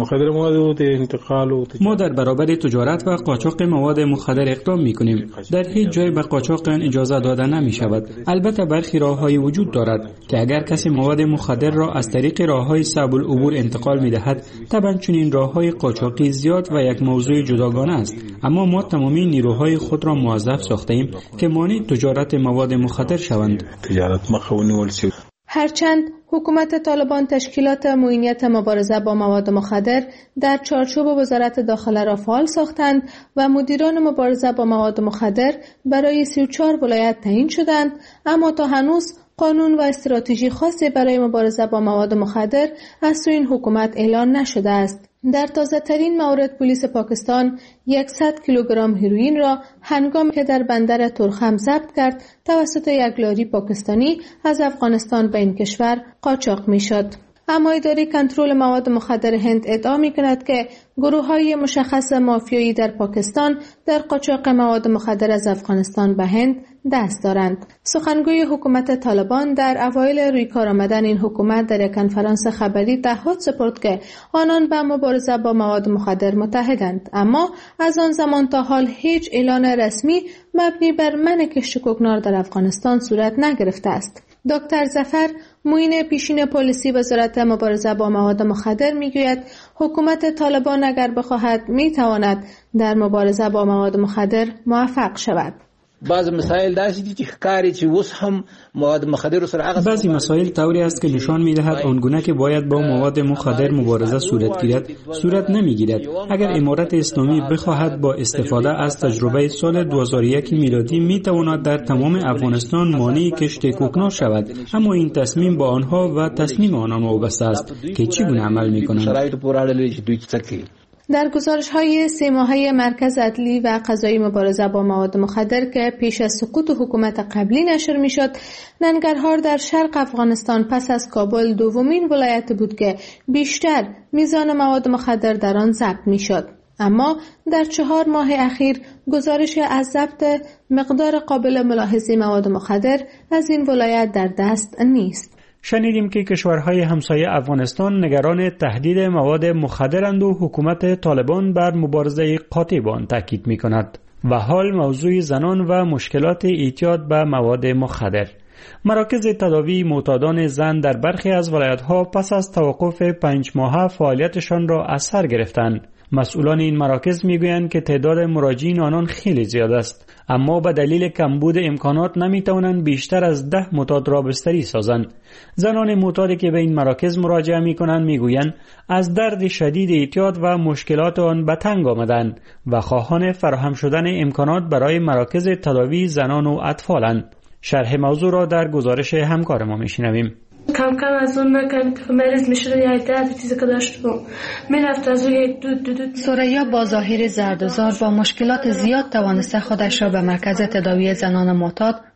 ما در برابر تجارت و قاچاق مواد مخدر اقدام می‌کنیم. در هیچ جای به قاچاق اجازه داده نمی‌شود. البته برخی راه‌های وجود دارد که اگر کسی مواد مخدر را از طریق راه‌های صعب العبور انتقال می‌دهد، طبعاً چنین راه‌های قاچاقی زیاد و یک موضوع جداگانه است. اما ما تمامی نیروهای خود را موظف ساخته‌ایم که مانع تجارت مواد مخدر شوند. تجارت مخاونی هرچند حکومت طالبان تشکیلات معینیت مبارزه با مواد مخدر در چارچوب وزارت داخله را فعال ساختند و مدیران مبارزه با مواد مخدر برای سی و چهار ولایت تعیین شدند، اما تا هنوز قانون و استراتژی خاصی برای مبارزه با مواد مخدر از سوی این حکومت اعلان نشده است. در تازه ترین مورد پلیس پاکستان صد کیلوگرم هیروئین را هنگامی که در بندر ترخم ضبط کرد توسط یک لاری پاکستانی از افغانستان به این کشور قاچاق می‌شد. اما اداره کنترل مواد مخدر هند ادعا می‌کند که گروه‌های مشخص مافیایی در پاکستان در قاچاق مواد مخدر از افغانستان به هند دست دارند. سخنگوی حکومت طالبان در اوایل روی کار آمدن این حکومت در یک کنفرانس خبری تعهد سپرد که آنان به مبارزه با مواد مخدر متحدند، اما از آن زمان تا حال هیچ اعلان رسمی مبنی بر منع کشت کوکنار در افغانستان صورت نگرفته است. دکتر ظفر معین پیشین پلیسی وزارت مبارزه با مواد مخدر میگوید حکومت طالبان اگر بخواهد میتواند در مبارزه با مواد مخدر موفق شود. بعض مسائل داسې دي چې ښکاري چې اوس هم مواد مخدر سره هغه بعضی مسائل طوری است که نشان می‌دهد آنگونه که باید با مواد مخدر مبارزه صورت گیرد صورت نمی‌گیرد. اگر امارت اسلامی بخواهد با استفاده از تجربه سال دو هزار و یک میلادی می‌تواند در تمام افغانستان مانع کشت کوکنار شود، اما این تصمیم با آنها و تصمیم آنان وابسته است که چگونه عمل می‌کنند. شرایط پورې اړه لري چې دوی څه کوي. در گزارش‌های سه ماهه مرکز عدلی و قضایی مبارزه با مواد مخدر که پیش از سقوط حکومت قبلی نشر می‌شد، ننگرهار در شرق افغانستان پس از کابل دومین ولایت بود که بیشتر میزان مواد مخدر در آن ضبط می‌شد. اما در چهار ماه اخیر گزارش از ضبط مقدار قابل ملاحظه مواد مخدر از این ولایت در دست نیست. شنیدیم که کشورهای همسایه افغانستان نگران تهدید مواد مخدرند و حکومت طالبان بر مبارزه قاطع با آن تاکید می‌کند. و حال موضوع زنان و مشکلات اعتیاد به مواد مخدر. مراکز تداوی معتادان زن در برخی از ولایت‌ها پس از توقف پنج ماهه فعالیتشان را از سر گرفتند. مسئولان این مراکز میگویند که تعداد مراجعین آنان خیلی زیاد است، اما به دلیل کمبود امکانات نمیتوانند بیشتر از ده معتاد را بستری سازند. زنان معتادی که به این مراکز مراجعه میکنند میگویند از درد شدید اعتیاد و مشکلات آن به تنگ آمدند و خواهان فراهم شدن امکانات برای مراکز تداوی زنان و اطفالند. شرح موضوع را در گزارش همکار ما میشنویم. کم کم از اون مکان که مریض میشد یا عدد چیزی که داشت بود میرفت از روی دود دود. ثریا با ظاهر زردوزار با مشکلات زیاد توانسته خودش را به مرکز تداوی زنان معتاد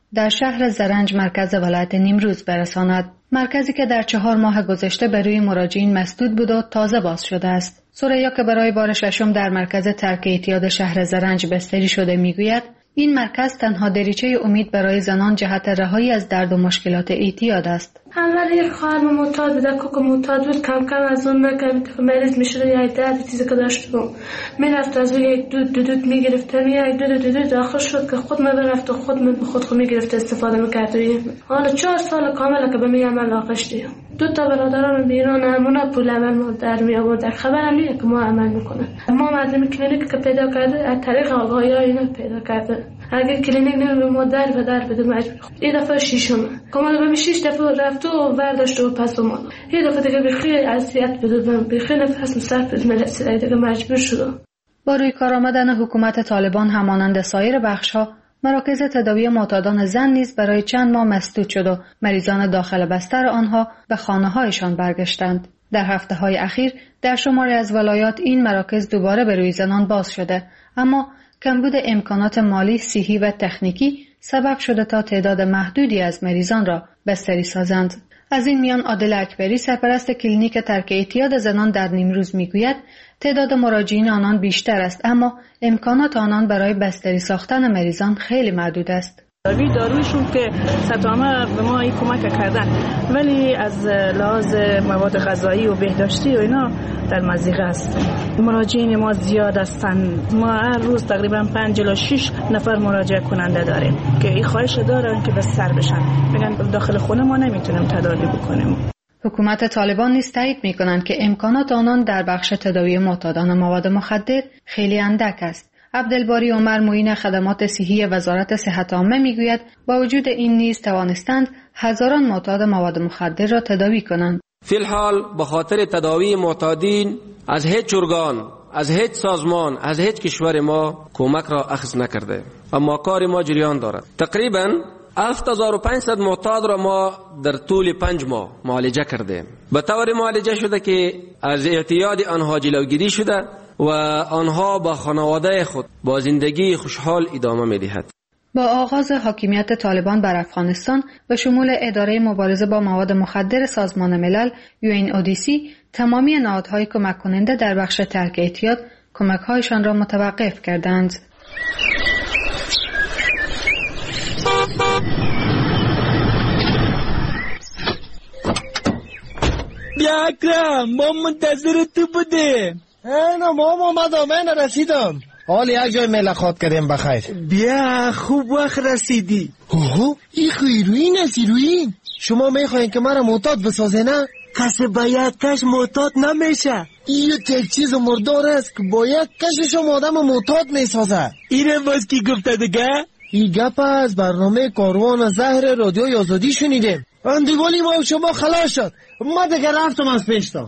در شهر زرنج مرکز ولایت نیمروز برساند. مرکزی که در چهار ماه گذشته به روی مراجعین مسدود بود و تازه باز شده است. ثریا که برای بار ششم در مرکز ترک اعتیاد شهر زرنج بستری شده میگوید این مرکز تنها دریچه امید برای زنان جهت رهایی از درد و مشکلات اعتیاد است. اول یک خواهرم معتاد بود، کوک معتاد بود، کم کم از اون مکم که مریض میشد یا درد چیزی که داشت بود میرفت از اون یک دود دود میگرفت، یک دود دود آخر شد که خود میرفت و خود به خود خود میگرفت استفاده میکرد. حالا چهار سال کامل که به می عمل آغشتی. دو تا برادران بیرون همونا پول عمل ما در می آورد. خبرم نیست که ما عمل میکنه. ما مردم کلینیک که پیدا کرده از طریق آگاهی ها اینا پیدا کرده. اگر کلینیک نمی ما در و در بده مجبور. این دفعه شیشم. کامل به شش دفعه رفت و برداشت و پس اومد. این دفعه دیگه بخیر اذیت بده، بخیر نفس صرف بده ملت دیگه مجبور شد. با روی کار آمدن حکومت طالبان همانند سایر بخش‌ها مراکز تداوی معتادان زن نیز برای چند ماه مسدود شد و مریضان داخل بستر آنها به خانه‌هایشان برگشتند. در هفته‌های اخیر در شماری از ولایات این مراکز دوباره به روی زنان باز شده، اما کمبود امکانات مالی، صحی و تکنیکی سبب شده تا تعداد محدودی از مریضان را بستری سازند. از این میان عادل اکبری سرپرست کلینیک ترک اعتیاد زنان در نیمروز میگوید تعداد مراجعین آنان بیشتر است، اما امکانات آنان برای بستری ساختن مریضان خیلی محدود است. داروی دارویشون که ستامه به ما این کمک کردن، ولی از لحاظ مواد غذایی و بهداشتی و اینا در مضیقه است. مراجعین ما زیاد هستند. ما هر روز تقریبا پنج الی شش نفر مراجعه کننده داریم که این خواهش دارن که بستر بشن. میگن داخل خونه ما نمیتونیم تداوی بکنیم. حکومت طالبان نیز تایید میکنند که امکانات آنان در بخش تداوی معتادان مواد مخدر خیلی اندک است. عبدالباری عمر معین خدمات صحی وزارت صحت عامه میگوید با وجود این نیز توانستند هزاران معتاد مواد مخدر را تداوی کنند. فی الحال به خاطر تداوی معتادین از هیچ ارگان، از هیچ سازمان، از هیچ کشور ما کمک را اخذ نکرده، اما کار ما جریان دارد. تقریبا هفت هزار و پانصد معتاد را ما در طول پنج ماه معالجه کرده. به طور معالجه شده که از اعتیاد آنها جلوگیری شده و آنها با خانواده خود با زندگی خوشحال ادامه می‌دهد. با آغاز حاکمیت طالبان بر افغانستان به شمول اداره مبارزه با مواد مخدر سازمان ملل یو این او دی سی تمامی نهادهای کمک کننده در بخش ترک اعتیاد کمک‌هایشان را متوقف کردند. بیا اکرم، ما منتظر تو بودیم. اینا ما اومدم، من رسیدم. حال یک جای ملاقات کردیم بخیر. بیا خوب وقت رسیدی. اوه این خیروین است. ایروین شما میخواین که مرا معتاد بسازه نه؟ کسی با یک کش معتاد نمیشه. این یک چیز مردار است که با یک کشش هم آدم معتاد میسازه. اینه باز کی گفته دیگه؟ این گپ از برنامه کاروان زهر رادیوی آزادی شنیدیم. اندیوالی ما شما خلاص شد. ما دیگه رفتم از پیشتم.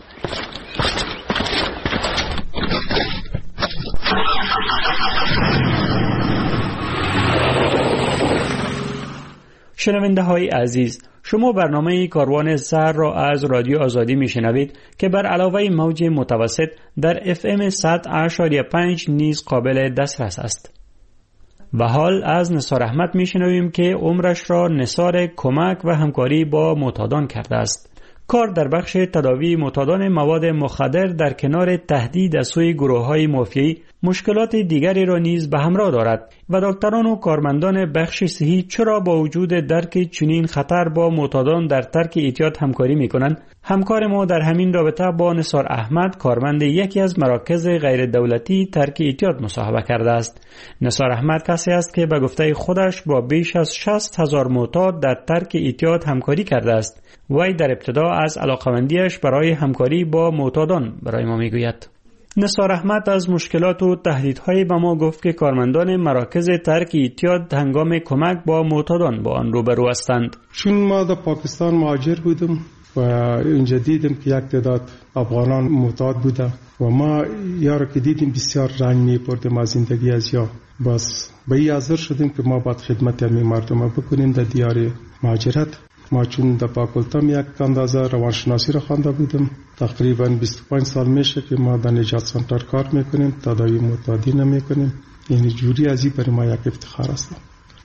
شنونده های عزیز، شما برنامه کاروان زهر را از رادیو آزادی می شنوید که بر علاوه موج متوسط در اف ام صد و پنج و پنج نیز قابل دسترس است. و حال از نثار احمد می شنویم که عمرش را نثار کمک و همکاری با معتادان کرده است. کار در بخش تداوی معتادان مواد مخدر در کنار تهدید از سوی گروه‌های مافیایی مشکلات دیگری را نیز به همراه دارد و دکتران و کارمندان بخش صحی چرا با وجود درک چنین خطر با معتادان در ترک اعتیاد همکاری می‌کنند؟ همکار ما در همین رابطه با نثار احمد کارمند یکی از مراکز غیر دولتی ترک اعتیاد مصاحبه کرده است. نثار احمد کسی است که به گفته خودش با بیش از شصت هزار معتاد در ترک اعتیاد همکاری کرده است. وی در ابتدا از علاقمندیش برای همکاری با معتادان برای ما میگوید. نثار احمد از مشکلات و تهدیدهای به ما گفت که کارمندان مراکز ترک اعتیاد هنگام کمک با معتادان با آن روبرو هستند. چون ما در پاکستان مهاجر بودم و اینجا دیدم که یک تعداد افغانان معتاد بودن و ما یارو که دیدیم بسیار رنج می‌بردیم از زندگی از یا بس به این حاضر شدیم که ما باید خدمت همین مردم بکنیم در دیار مهاجرت. ما چون در پاکلتم یک اندازه روانشناسی را خوانده بودم، تقریبا بیست و پنج سال میشه که ما در نجات سنتر کار میکنیم، تداوی معتادین میکنیم. یعنی جوری از این برای ما یک افتخار است.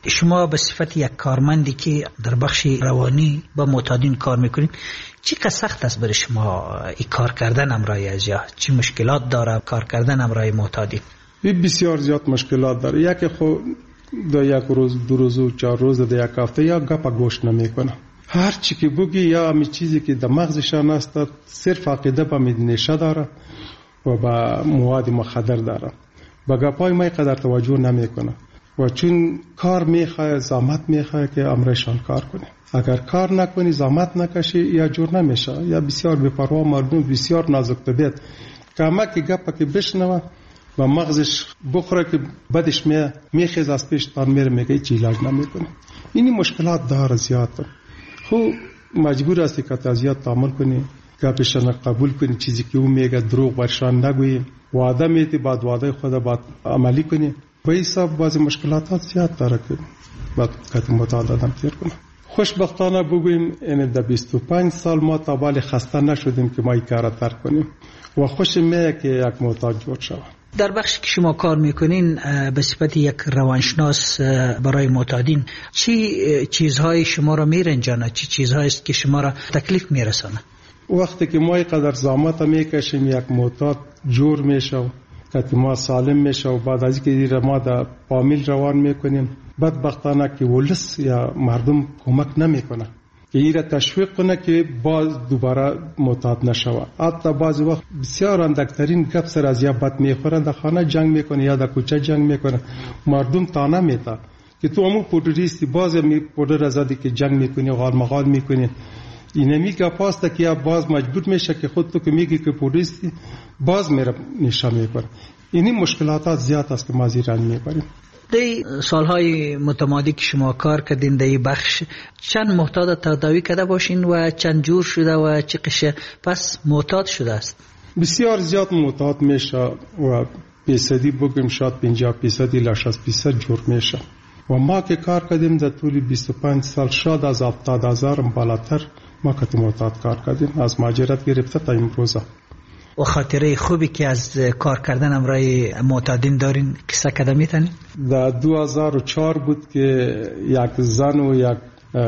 شما به صفت یک کارمندی که در بخش روانی با معتادین کار میکنید، چقدر سخت است برای شما این کار کردن امرای ازیا؟ چی مشکلات داره کار کردن امرای معتادین؟ بسیار زیاد مشکلات داره. یکی خود در یک روز دو روز و چهار روز در یک هفته یا گپ گوش نمیکنه. هر چی که بگی یا همی چیزی که در مغزشان است صرف عقیده به نشه داره و با مواد مخدر داره. با گپای ما قدر توجه نمیکنه و چون کار میخواه زحمت میخواه که امرشان کار کنه. اگر کار نکنی زحمت نکشی یا جور نمیشه. یا بسیار بی‌پروا مردم بسیار نازک طبیعت کمک گپ که بشنوه و مغزش بخوره که بعدش می میخیز از پیش تان میره میگه چی علاج نمیکنه. اینی مشکلات داره زیاد. خب مجبور هستی که تازیات تعامل کنی، گپشان قبول کنی، چیزی که او میگه دروغ برشان نگویی، وعده میتی بعد وعده خود بعد عملی کنی. و این سب بعضی مشکلات زیاد داره که بعد کتی متعاد آدم تیر کنه. خوشبختانه بگویم این در بیست و پنج سال ما تا بالی خسته نشدیم که ما این کار ترک کنیم و خوشم میه که یک معتاد جور شود. در بخشی که شما کار میکنین به صفت یک روانشناس برای معتادین، چی چیزهای شما را میرنجانه؟ چی چیزهایی است که شما را تکلیف میرسانه؟ وقتی که ما قدر زحمت میکشیم یک معتاد جور میشه که ما سالم میشه و بعد از اینکه دیره ما در فامیل روان میکنیم، بدبختانه که ولس یا مردم کمک نمیکنه که ایره تشویق کنه که باز دوباره معتاد نشوه. حتی بعضی وقت بسیار اندکترین گپ سر از یا بد میخوره، در خانه جنگ میکنه یا در کوچه جنگ میکنه، مردم تانه میتا که تو همون پودریستی باز می پودر ازادی که جنگ میکنی غال مغال میکنی. اینه میگه پاسته که باز مجبور میشه که خود تو که میگی که پودریستی باز میره نشان میکنه. اینی مشکلات زیاد است که ما زیران میبریم. دی سالهای متمادی که شما کار کردین دی بخش، چند معتاد تداوی کرده باشین و چند جور شده و چه قشه پس معتاد شده است؟ بسیار زیاد معتاد میشه و پیصدی بگیم شاید پنجاه پیصدی یا شصت پیصد جور میشه و ما که کار کردیم در طول بیست و پنج سال شاید از هفتاد هزار بالاتر ما که معتاد کار کردیم، از مهاجرت گرفته تا امروزه. و خاطره خوبی که از کار کردن امرای معتادین دارین کسا کده میتنین؟ در دو هزار و چهار بود که یک زن و یک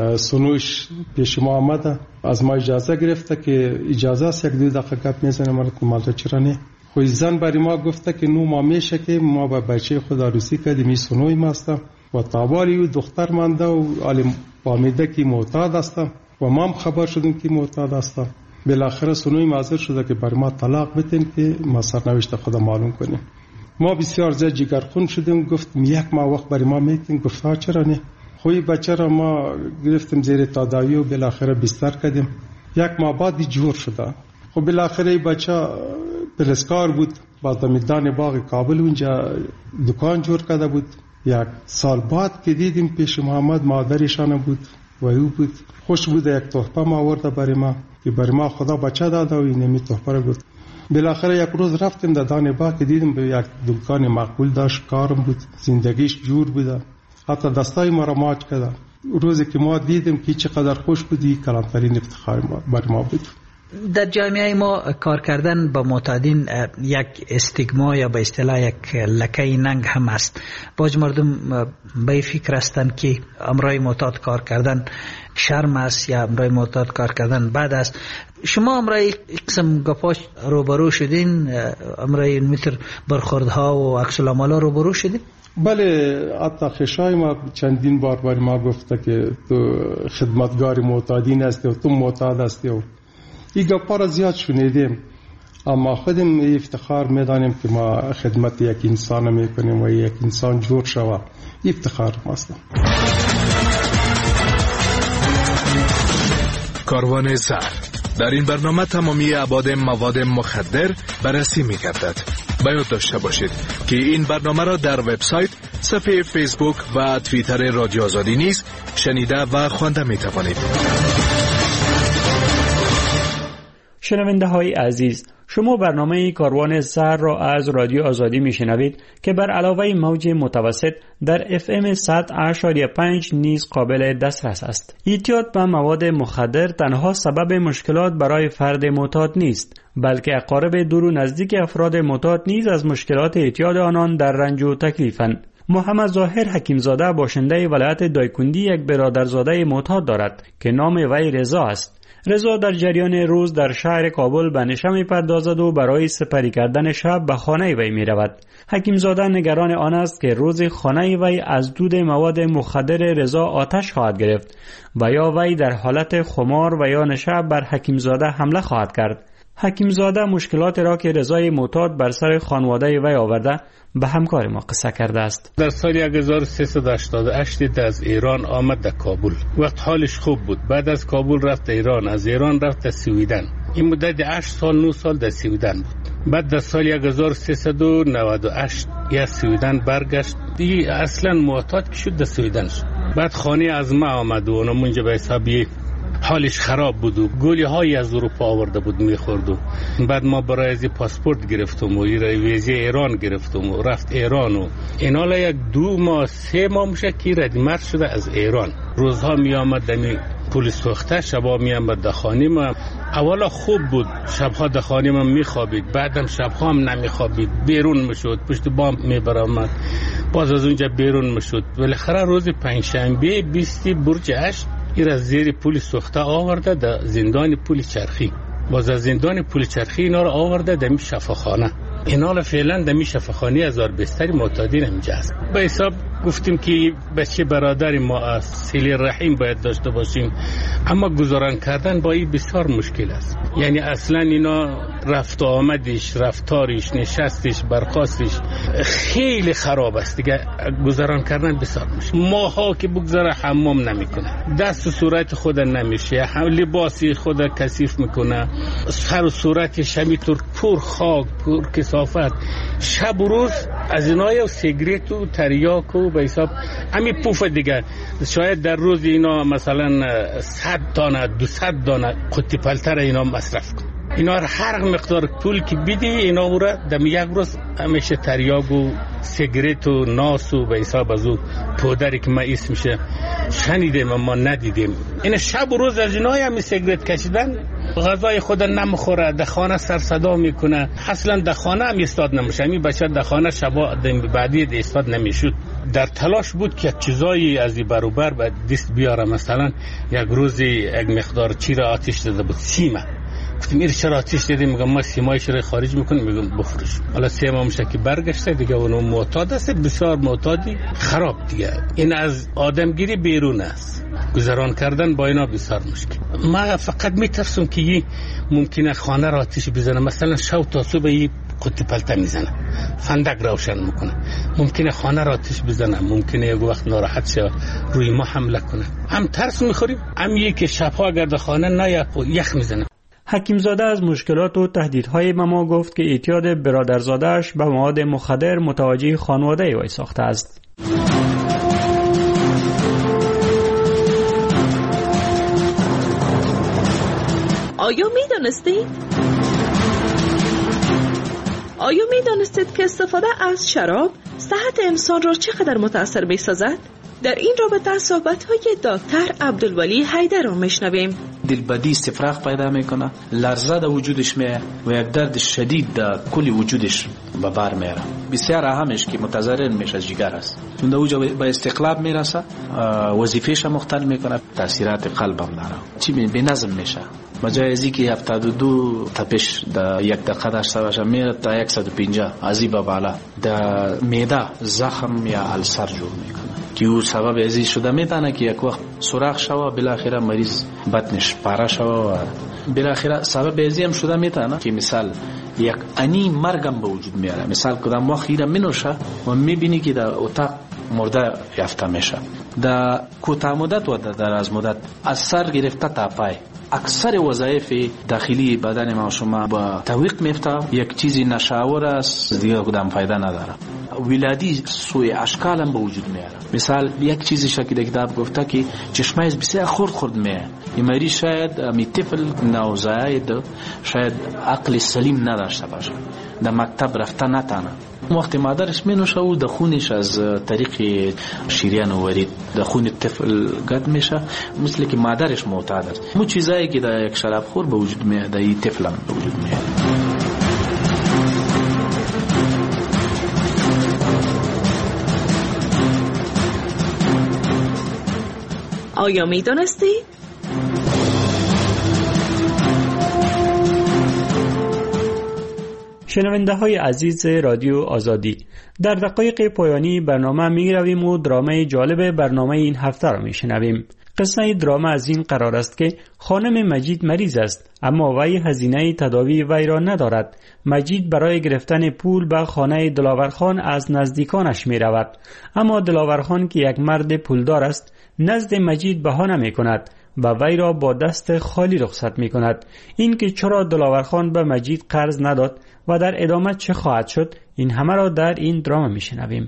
سنوش پیش ما آمده، از ما اجازه گرفته که اجازه است یک دو دقیقه گپ میزنه. مرد مالتا چرا نه؟ خوی زن برای ما گفته که نو ما میشه که ما با بچه خود عروسی کردیم، این سنوی ما هستم و تابالی و دختر منده و عالم فامیده که معتاد هستم و ما هم خبر شدیم که معتاد هستم. بالاخره سنوی معذر شده که بر ما طلاق بتین که ما سرنوشت خود معلوم کنیم. ما بسیار زیاد جگرخون شدیم، گفتیم یک ماه وقت برای ما میتین. گفت ها چرا نه؟ خوی بچه را ما گرفتیم زیر تداوی و بالاخره بستر کردیم. یک ماه بعد جور شده. خب بالاخره بچه پلسکار بود، بعد میدان باغ کابل اونجا دکان جور کرده بود. یک سال بعد که دیدیم پیش محمد مادرشان بود و او بود. خوش بود، یک تحفه ما آورده برای ما که برای ما خدا بچه داده و اینمی تحفه را بود. بالاخره یک روز رفتیم در دان باغ که دیدیم به یک دکان مقبول داشت، کارم بود، زندگیش جور بوده، حتی دستای ما را ماچ کرده. روزی که ما دیدیم که چقدر خوش بودی، کلانترین افتخار ما برای ما بود. در جامعه ما کار کردن با معتادین یک استیگما یا به اصطلاح یک لکه ننگ هم است. باز مردم به فکر هستند که امرای معتاد کار کردن شرم است یا امرای معتاد کار کردن بد است. شما امرای قسم گپاش روبرو شدین؟ امرای متر برخوردها و عکس العمل‌ها روبرو شدین؟ بله، حتی خشای ما چندین بار برای ما گفته که تو خدمتگار معتادین هستی و تو معتاد هستی و این گپا را زیاد شنیدیم، اما خودم افتخار میدانیم که ما خدمت یک انسان میکنیم و یک انسان جور شوه. افتخار ماست. کاروان زهر در این برنامه تمامی ابعاد مواد مخدر بررسی می‌گردد. باید داشته باشید که این برنامه را در وبسایت، صفحه فیسبوک و توییتر رادیو آزادی نیز شنیده و خوانده می‌توانید. شنونده های عزیز، شما برنامه کاروان زهر را از رادیو آزادی میشنوید که بر علاوه موج متوسط در اف ام صد اشاریه پنج نیز قابل دسترس است. اعتیاد به مواد مخدر تنها سبب مشکلات برای فرد معتاد نیست، بلکه اقارب دور و نزدیک افراد معتاد نیز از مشکلات اعتیاد آنان در رنج و تکلیفند. محمد ظاهر حکیمزاده باشنده ولایت دایکندی یک برادرزاده معتاد دارد که نام وی رضا است. رضا در جریان روز در شهر کابل به نشه می‌پردازد و برای سپری کردن شب به خانه وی می‌رود. حکیمزاده نگران آن است که روز خانه وی از دود مواد مخدر رضا آتش خواهد گرفت و یا وی در حالت خمار و یا نشه بر حکیمزاده حمله خواهد کرد. حکیمزاده مشکلات را که رضای معتاد بر سر خانواده وی آورده به همکار ما قصه کرده است. در سال هزار و سیصد و هشتاد و هشت از ایران آمد در کابل. وقت حالش خوب بود. بعد از کابل رفت ایران، از ایران رفت سویدن. این مدت هشت سال نه سال در سویدن بود. بعد در سال هزار و سیصد و نود و هشت یا سویدن برگشت. دیگه اصلا معتاد که شد در سویدن شد. بعد خانه از ما آمد و اونم اونجا به حسابی حالش خراب بود و گولی هایی از اروپا آورده بود میخورد و بعد ما برای از پاسپورت گرفتم و ویزه ایران گرفتم و رفت ایران و اینا یک دو ماه سه ماه میشه که ردیمت شده از ایران. روزها می آمد دمی پلیس سوخته، شبا می آمد در خانه ما. اولا خوب بود، شبها در خانه ما میخوابید، بعدم شبها هم نمیخوابید، بیرون میشد، پشت بام میبرامد، باز از اونجا بیرون میشد. بالاخره روز پنجشنبه بیست برج هشت این از زیر پل سوخته آورده در زندان پل چرخی. باز از زندان پل چرخی اینا رو آورده در شفاخانه. اینا رو فعلا در شفاخانه هزار بستری معتادین اینجا است. به حساب گفتیم که بچه برادر ما از صله رحم باید داشته باشیم، اما گذران کردن با این بسیار مشکل است. یعنی اصلا اینا رفت و آمدش، رفتارش، نشستش، برخاستش خیلی خراب است دیگه. گذران کردن بسیار مشکل. ماها که بگذره حمام نمیکنه، دست و صورت خود نمیشه، لباسی خود کثیف میکنه، سر و صورتش همینطور پر خاک، پر کثافت. شب و روز از اینای و سیگریت و تریاک و به حساب همین پوف دیگه. شاید در روز اینا مثلا صد دانه دویست دانه قطی پلتر اینا مصرف کن. اینا هر مقدار پول که بیدی اینا او را در یک روز همیشه تریاک و سیگریت و ناس و به حساب از او پودری که ما اسم میشه شنیدیم اما ندیدیم. این شب و روز از اینای همین سیگریت کشیدن، غذای خود نمیخوره، در خانه سر صدا میکنه، اصلا در خانه هم استاد نمیشه. همین بچه در خانه شبا بعدی استاد نمیشد. در تلاش بود که چیزایی از این بروبر به دست بیاره. مثلا یک روزی یک مقدار چی را آتش داده بود، سیمه. گفتم این چرا آتش دادی؟ میگم ما سیمایش را خارج میکنیم. میگم بفروش. حالا سه ماه میشه که برگشته دیگه. اونو معتاد است، بسیار معتادی خراب دیگه. این از آدمگیری بیرون است. گذران کردن با اینا بسیار مشکل. ما فقط میترسم که یه ممکنه خانه را آتش بزنه، مثلا شب تا صبح یه قطی پلته میزنه، فندق روشن میکنه، ممکنه خانه را آتش بزنه، ممکنه یک وقت ناراحت شه روی ما حمله کنه. هم ترس میخوریم، هم یکی شبها اگر در خانه نه یخ میزنه. حکیمزاده از مشکلات و تهدیدهای به ما گفت که اعتیاد برادرزاده‌اش به مواد مخدر متوجه خانواده وی ساخته است. آیا می دانستید؟ آیا می دانستید که استفاده از شراب صحت انسان را چقدر متاثر می سازد؟ در این رابطه صحبت‌های دکتر عبدالولی حیدر را میشنویم. دلبدی استفراغ پیدا میکنه، لرزه در وجودش میه و یک درد شدید در کل وجودش به بر میاره. بسیار اهمش که متضرر میشه از جگر است. اون اوجا به استقلاب میرسه، وظیفه‌اش مختل میکنه، تاثیرات قلبم داره. چی به نظم میشه. بجای از اینکه هفتاد و دو تپش در یک دقیقه داشته باشه میره تا صد و پنجاه از این به بالا. در معده زخم یا السر جور میکنه که او سبب ازی شده میتونه که یک وقت سوراخ شوه، بالاخره مریض بطنش پاره شوه و بالاخره سبب ازی هم شده میتونه که مثال یک انی مرگم به وجود میاره. مثال کدام وقت خیره منوشه و میبینی که در اتاق مرده یافته میشه. در کوتاه مدت و در دراز مدت از سر گرفته تا پای اکثر وظایف داخلی بدن ما شما با تعویق میفته. یک چیزی نشاور است دیگه کدام فایده نداره. ولادی سوی اشکال هم به وجود میاره. مثال یک چیزی شکل کتاب گفته که چشمایش بسیار خورد خورد میه. این مریض شاید می طفل نوزاید شاید عقل سلیم نداشته باشه، در مکتب رفته نتانه. وقتی مادرش مینوشه و در خونش از طریق شیریان و ورید در خون طفل گد میشه، مثل که مادرش معتاد است. مو چیزایی که در یک شراب خور به وجود میاد در این طفل هم به وجود میاد. آیا می دانستید؟ شنونده های عزیز رادیو آزادی، در دقایق پایانی برنامه می رویم و درامه جالب برنامه این هفته را می شنویم. قصه درامه از این قرار است که خانم مجید مریض است اما وی هزینه تداوی وی را ندارد. مجید برای گرفتن پول به خانه دلاورخان از نزدیکانش می رود، اما دلاورخان که یک مرد پولدار است نزد مجید بهانه می کند و وی را با دست خالی رخصت می کند. این که چرا دلاورخان به مجید قرض نداد و در ادامه چه خواهد شد، این همه را در این درامه می شنویم.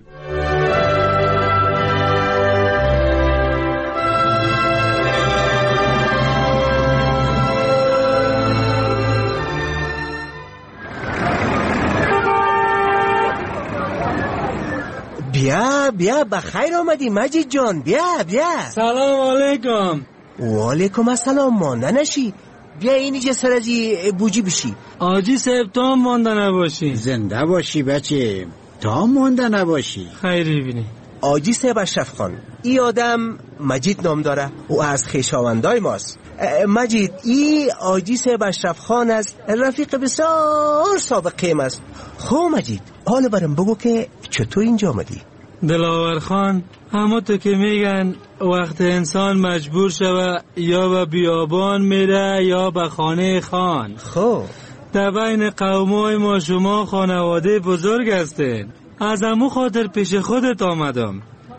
بیا بیا بخیر آمدی مجید جان، بیا بیا. سلام علیکم. و علیکم السلام. مانده نشی، بیا اینجا سر از بوجی بشی. آجی صاحب تا مانده نباشی. زنده باشی بچه، تا مانده نباشی. خیری بینی. آجی صاحب اشرف خان، این آدم مجید نام داره و از خویشاوندای ماست. مجید، این آجی صاحب اشرف خان است، رفیق بسیار سابقه است. خب مجید، حالا برام بگو که چطور اینجا آمدی؟ دلاور خان، همه تو که میگن وقت انسان مجبور شوه یا به بیابان میره یا به خانه خان. خب در بین قومای ما شما خانواده بزرگ هستین، از امو خاطر پیش خودت آمدم.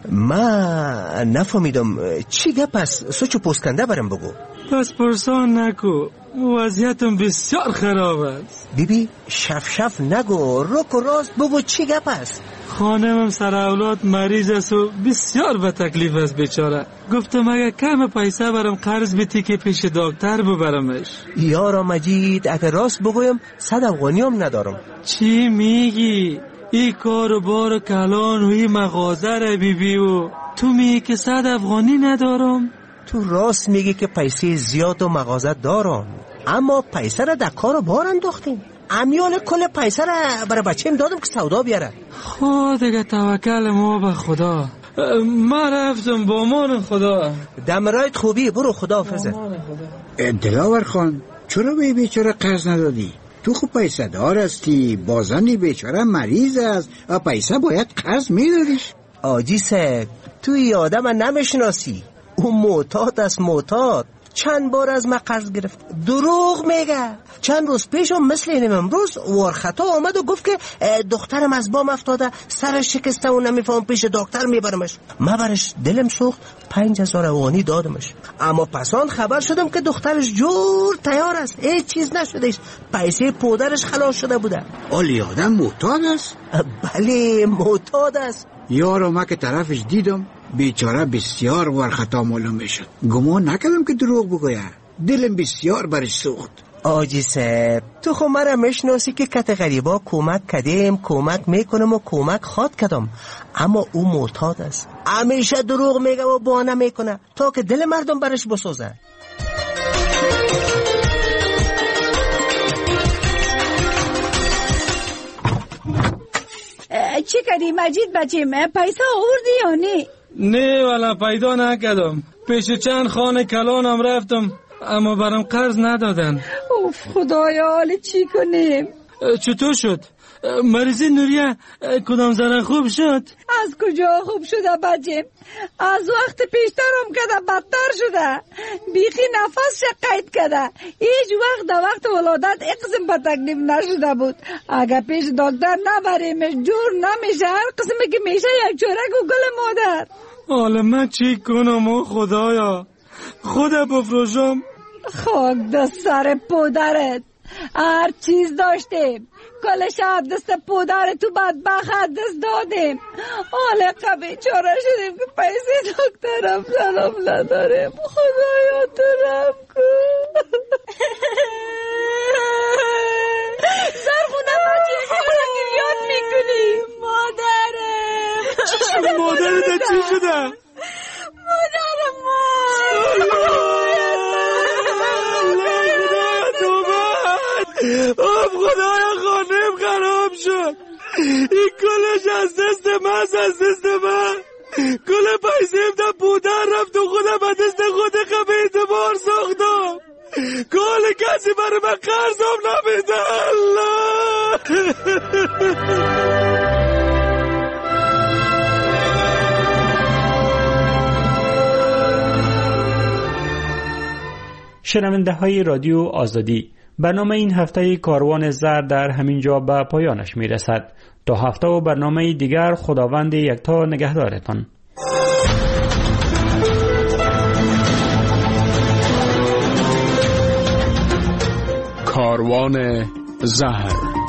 ما نفهمیدم چی گپ است، سوچو پوسکنده برام بگو. پس پرسان نکو، وضعیتم بسیار خراب است. بیبی شف شف نگو، رک و راست بگو چی گپ است. خانمم سر اولاد مریض است و بسیار به تکلیف است بیچاره. گفتم اگه کم پیسه برم قرض بیتی که پیش دکتر ببرمش. یارا مجید، اگه راست بگویم صد افغانی هم ندارم. چی میگی؟ ای کار و بار کلان و ای مغازه را بیبی و تو میگی که صد افغانی ندارم؟ تو راست میگی که پیسه زیاد و مغازه دارم، اما پیسه را در کار و بار انداختیم. امیال کل پیسه را برای بچه‌م دادم که سودا بیاره. خود دیگه توکل ما به خدا. ما رفتم با مان خدا. دمرایت خوبی، برو خدا حافظه. دلاور خان، چرا به بیچاره قرض ندادی؟ تو خوب پیسه دار هستی، بازنی بیچاره مریض است و پیسه باید قرض میدادیش. آجی صاحب، توی آدم نمیشناسی، او معتاد است. معتاد چند بار از ما قرض گرفت، دروغ میگه. چند روز پیشم مثل اینم امروز ورخطا آمد و گفت که دخترم از بام افتاده، سرش شکسته و نمیفهم پیش دکتر میبرمش. ما برش دلم سوخت، پنج هزار افغانی دادمش. اما پسان خبر شدم که دخترش جور تیار است، هیچ چیز نشدهش، پیسه پودرش خلاص شده بوده. آلی آدم معتاد است؟ بله معتاد است. یارو ما که طرفش دیدم بیچاره بسیار ورخطا معلوم میشد. گمان نکردم که دروغ بگویه، دلم بسیار برش سوخت. آجی صاحب، تو خو مرا میشناسی که کت غریبا کمک کردیم، کمک میکنم و کمک خواد کردم، اما او معتاد است، همیشه دروغ میگه و بهانه میکنه تا که دل مردم برش بسوزه. چی کردی مجید بچیم؟ پیسه آوردی یا نه؟ نه والا پیدا نکردم. پیش چند خانه کلانم رفتم اما برام قرض ندادن. اوف خدایا، حالا چی کنیم؟ چطور شد؟ مریضی نوریه کدام ذره خوب شد؟ از کجا خوب شده بچه؟ از وقت پیشترم کده بدتر شده، بیخی نفس قید کده، هیچ وقت در وقت ولادت اقسم به تکلیف نشده بود. اگر پیش دکتر نبریمش جور نمیشه، هر قسمی که میشه یک چورک و گل مادر. حالا من چی کنم او خدایا؟ خدا بفروشم؟ خاک دست سر پدرت، هر چیز داشتیم، کل شب دست پدر تو بدبخت دست دادیم، حالا قبی چاره شدیم که پیسه دکترم سلام نداریم. خدایا تو رم کن. زرخونه بچه خیلی گریاد میکنی. مادرم چی شد مادرت؟ چی شده؟ مادرم ما آب خدایا خانم خراب شد، این کلش از دست من، از دست من کل پیسه دا پودر رفت و خود خودم به دست خود قبه اعتبار ساختم، کال کسی برای من قرضم نمیده. الله شنونده های رادیو آزادی، برنامه این هفته کاروان زر در همین جا به پایانش می رسد. تا هفته و برنامه دیگر، خداوند یکتا نگهدارتان. کاروان زهر.